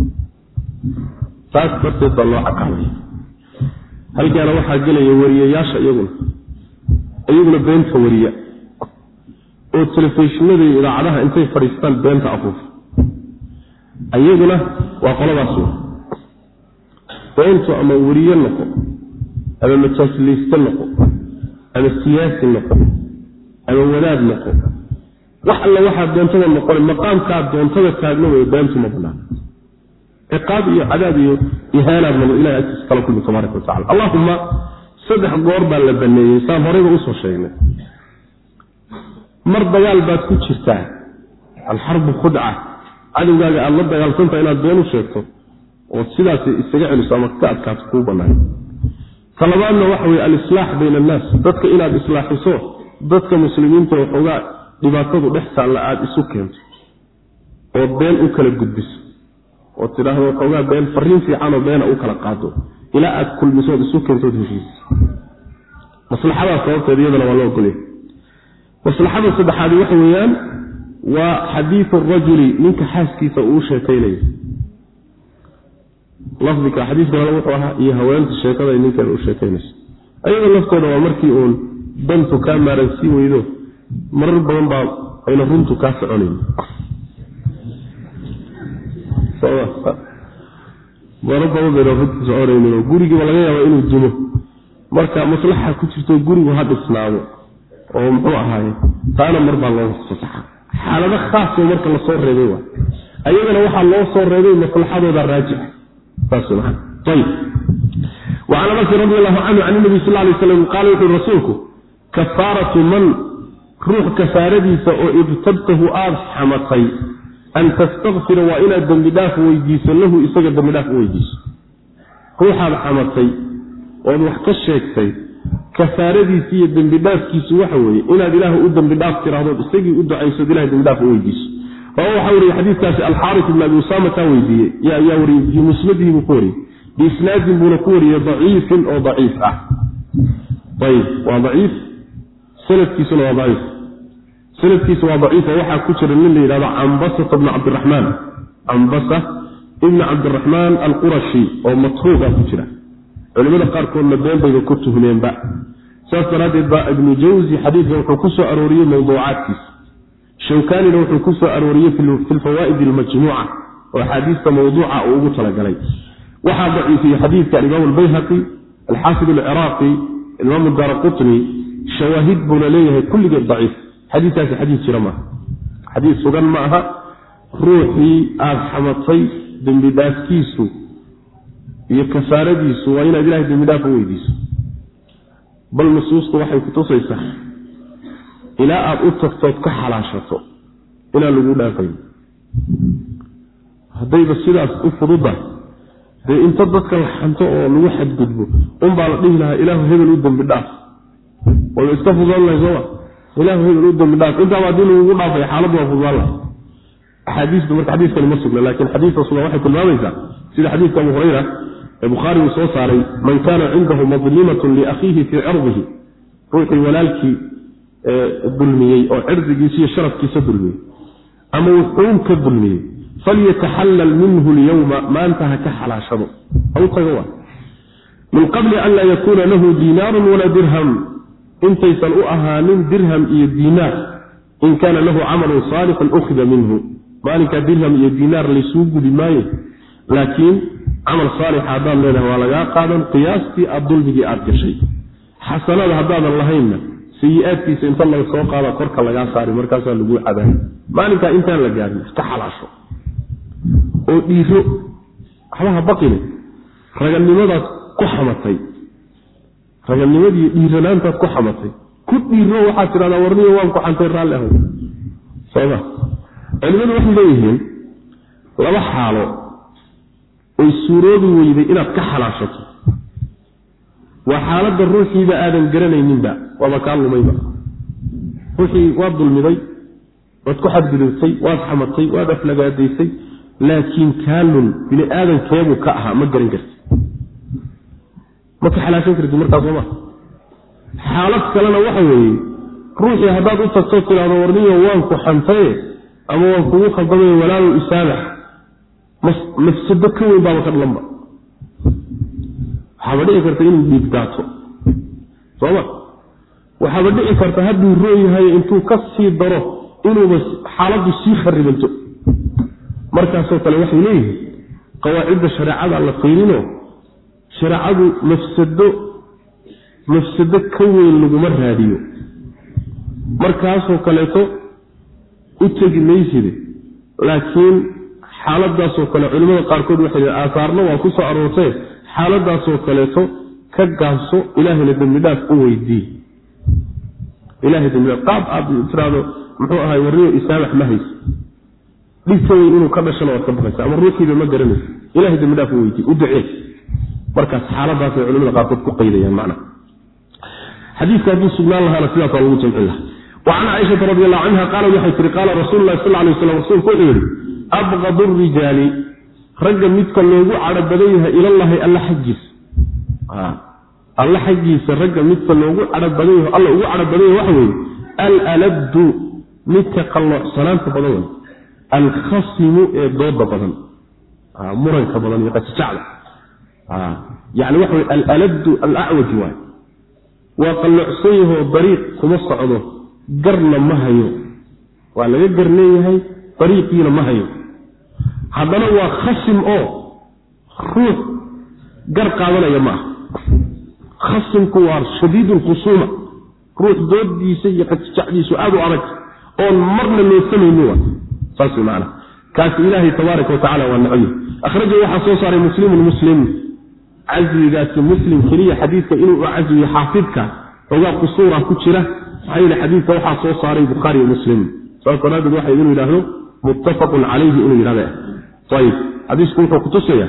S1: taas darteed baa loo caqabay halkaana waxaa gelaya wariyayaasha iyaguna iyaguna beenta wariya oo telefishinada iyo idaacadaha intay fariistaan beenta afuuf ayaguna waa qoladaas beenta ama wariye noqo ama majaajiliste noqo ama siyaasi noqo ama wadaad noqo wax alla waxa doontada noqon maqaamka doontada taagno way beenta ma banaan iqaab iyo cadaab iyo ihaana min ilaahay iskala kullu tabaaraka wa ta'ala allahumma saddex goor baa la baneeyay saan horeyba u soo sheegnay mar dagaal baad ku jirtaa al-harb khud'a adugaaga alla dagaalsanta inaad been u sheegto oo sidaas isaga celiso ama ka adkaad ku banaan talabaadna waxa way al-islaah bayna an-nas dadka inaad islaaxiso dadka muslimiinta oo xogaa dhibaatadu dhextaan la aad isu keento oo been u kala gudbiso oo tiraahdo xogaa been fariin fiican oo been u kala qaado ila aad kulmiso isu keento heshiis maslaxada sababteeda iyadana waa loo golay maslaxada saddexaad waxa weeyaan waa xadiith ar-rajuli ninka xaaskiisa uu sheekaynayo lafdiga xadiiska wuxuu ahaa iyo haweenta sheekada ninka uu sheekaynayso ayaga laftooda waa markii uun dantu kaa maaransi weydo marar badan baa ayna runtu kaa soconayn marar badan bayna runtu soconayn gurigiiba laga yaaba inuu dimo marka maslaxa ku jirto gurigu ha dhisnaado oo muxuu ahaaye taana mar baa loo fasaxa xaalado khaas oo marka la soo reebay waa ayagana waxaa loo soo reebay maslaxadooda raajix taasuna طيب وعن انس رضي الله عنه عن النبي صلى الله عليه وسلم قال رسولك كفاره من روح كفارتيسا او ابتدته اد حمتي ان تستغفر والى ذنبداف ويجيس له اسغ ذنبداف ويجيس روح حمتي oo wax ka sheegtay kafaaradiisa iyo dambidhaafkiisu waxa weeye inaad ilaahay u dambidhaaf tiraahdo isagii u ducayso ilaahay dambidhaaf u weydiiso oo waxa uu xadiiskaasi al-Harith ibn Abi Usama ta weydiiyay ya ya wari musnadihi ku wari بإسناد بنكوري ضعيف أو ضعيف أه. طيب وضعيف سند كيس وضعيف سند كيس وضعيف وحا كتر من اللي هذا عنبسة بن عبد الرحمن عنبسة ابن عبد الرحمن القرشي أو مطروق كتر علماء قال كون بين بين كتب هنين بقى سافر هذا ابن جوزي حديث وحكوسه أرورية موضوعات كيس شوكاني لو حكوسه أرورية في الفوائد المجموعة وحديث موضوعة أو مطلق عليه وحا ضعيف في حديث الإمام البيهقي الحافظ العراقي الإمام الدارقطني شواهد بناليه كل جد ضعيف حديث هذا حديث شرمه حديث سجن معها روحي أرحمتي دمبداس كيسو يكسار ديسو وإن أدلاه دمبداف ويديسو بل نصوص وحي كتصي صح إلى أن أتفتت كحلاشته إلى لقولا فيه هذي بسيطة أفضل de inta dadka la xanto oo lagu xadgudbo un baa la dhihi lahaa ilaahu hebel u dambi dhaaf wala iska fudud la soo ilaahu hebel u dambi dhaaf inta waa diin ugu dhaafay xaalad waa fudud la xadiisku marka xadiiskan ma sugna laakiin xadiiska soo waxay tilmaamaysaa sida xadiiska Abu Hurayra ee Bukhari uu soo saaray man kana indahu madlimatun li akhihi fi irdihi ruuxi walaalki dulmiyay oo irdigiisa iyo sharafkiisa dulmiyay ama wuxuu ka dulmiyay فليتحلل منه اليوم ما انتهى كحلاشده أو قيوة من قبل أن لا يكون له دينار ولا درهم انت يسألؤها من درهم إيا الدينار إن كان له عمل صالح أخذ منه مالك درهم إيا الدينار لسوق بمايه لكن عمل صالح عدام لنا ولا قادم قياستي الظلم دي أرك شيء حسنا هذا اللهين سيئاتي سيئات الله يسوق على قرك الله يساري مركزا لقوع عدام مالك انت لقاني استحلاشو oo dhiiro waxba baqine raganimadaas ku xamatay raganimadii dhiiranaantaas ku xamatay ku dhiiro waxa tirada warniyo waan ku xantay raali ah sababa cilmidu waxay leeyihiin laba xaalo oo suuroodu weyday inaad ka xalaashato waa xaaladda ruuxiida aadan garanayninba waa ka lumayba ruuxii waa dulmiday waad ku xadgudubtay waad xamatay waad aflagaadaysay لكن كانوا بني آدم كيبو كأها ما قرن قرت ما كحلاشين كرت مركز الله حالات كلنا وحوي روحي هداد أتتصوت إلى دورنية وانكو حنطيه أما وانكو خلطني ولا إسالح مفسدك كوي بابك اللمبا حابدئي كرت إنه بيبداته صواب وحابدئي كرت هدو الرؤية هاي انتو كسي الضرف إنه بس حالات السيخ الربنتو markaasoo kale waxay leeyihiin qawaacida shariicada la qiirino shariicadu mafsado mafsado ka weyn laguma raadiyo markaasoo kaleeto u tegi maysid laakiin xaaladaasoo kale culimada qaarkood waxay aasaarna waa ku soo aroortay xaaladaasoo kaleeto ka gaabso ilaahayna dambidaaf u weydii ilaahay dambidaaf qaab aad tiraado muxuu ahay wariyo isaabax ma hayso dhifay inuu ka dhashano wad ka baqaysa ama ruuxiiba ma garanayso ilaahay dambidaaf u weydii u ducee markaas xaaladaas ay culimada qaarkood ku qaydayaan macna xadiiska haduu sugnaan lahaana sidaas waa lagu jamcin lahaa وعن عائشة رضي الله عنها قال وحي قال رسول الله صلى الله عليه وسلم رسول كل أبغض الرجال رجل متك اللوغو على بديها إلى الله ألا حجيس آه. ألا حجيس الرجل متك اللوغو على بديها الله على بديها وحوي الألد متك الله سلامة بدون الخصم ضد بدن آه. مرنك بدن يقتشعل آه. يعني وحوي الألد الأعوج واي وقلعسيه طريق كما صعده قرنا ما هيو وعلى قرنيه طريقين ما هيو حضنا هو خصم أو روح قرق هذا يا خصم كوار شديد الخصومة روح دودي سيئة قد تشعدي سؤال وعرك أو مرنا اللي يسمي نوع فاسم معنا كاس إلهي تبارك وتعالى والنعي أخرجه وحصوص على مسلم المسلم عزي ذات مسلم خلية حديثك إنه عزي حافظك وقال قصورة كتشرة حين حديثك وحصوص على بخاري ومسلم فأصلا هذا الواحد يقول له متفق عليه إنه يرابع طيب حديث كنت قتصية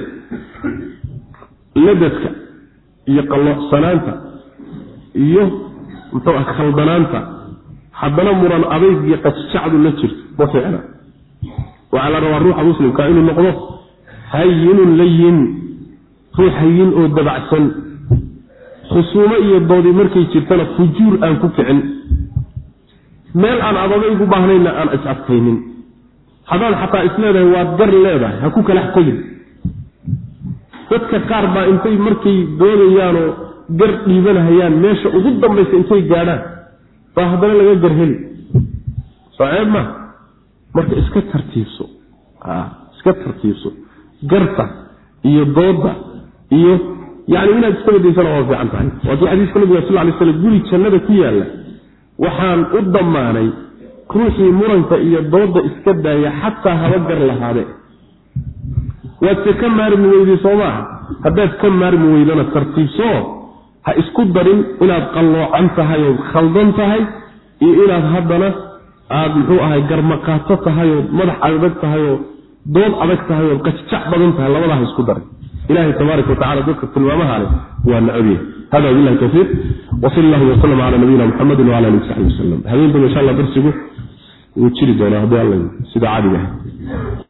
S1: لدتك يقلع صنانتا إيه متوقع خلدنانتا حدنا مران أبيض يقص شعب النجر وفعلا وعلى روى الروح مسلم كائن النقضة هين لين روح هين أو دبع سن خصومة يضادي مركي جرتنا فجور أن كفعن مال أن أضادي بباهنين أن أسعبتين هذا حتى إسناده هو الدر لهذا هكوك لحقين dadka qaar baa intay markay doonayaan oo gar dhiibanayaan meesha ugu dambaysa intay gaadhaan baa hadana laga garheli saayma marka iska tartiibso ah iska tartiibso garta iyo dooda iyo yaani inaad iska wadaysan oo fiican tahay wadi xadiiska nabiga sallallahu alayhi wasallam guri jannada ku yaala waxaan u damaanay ruuxii muranka iyo dooda iska daaya xataa haba gar lahaade واتكم مارم ويدي صوماها هذا كم مارم ويدنا ترتيب صو هاسكو دارين الى قلو عنتها يو خلدنتها الى هدنا اد مخو اهي غرمقاتتها يو مدح ادغتها يو دون ادغتها يو قشجع بدنتها لبدها اسكو دارين الهي تبارك وتعالى ذكر تلوامها له والنبي هذا بالله التوفيق وصلى الله وسلم على نبينا محمد وعلى اله وصحبه وسلم هذين ان شاء الله درسكم وتشري دونا هذا الله سيده عاديه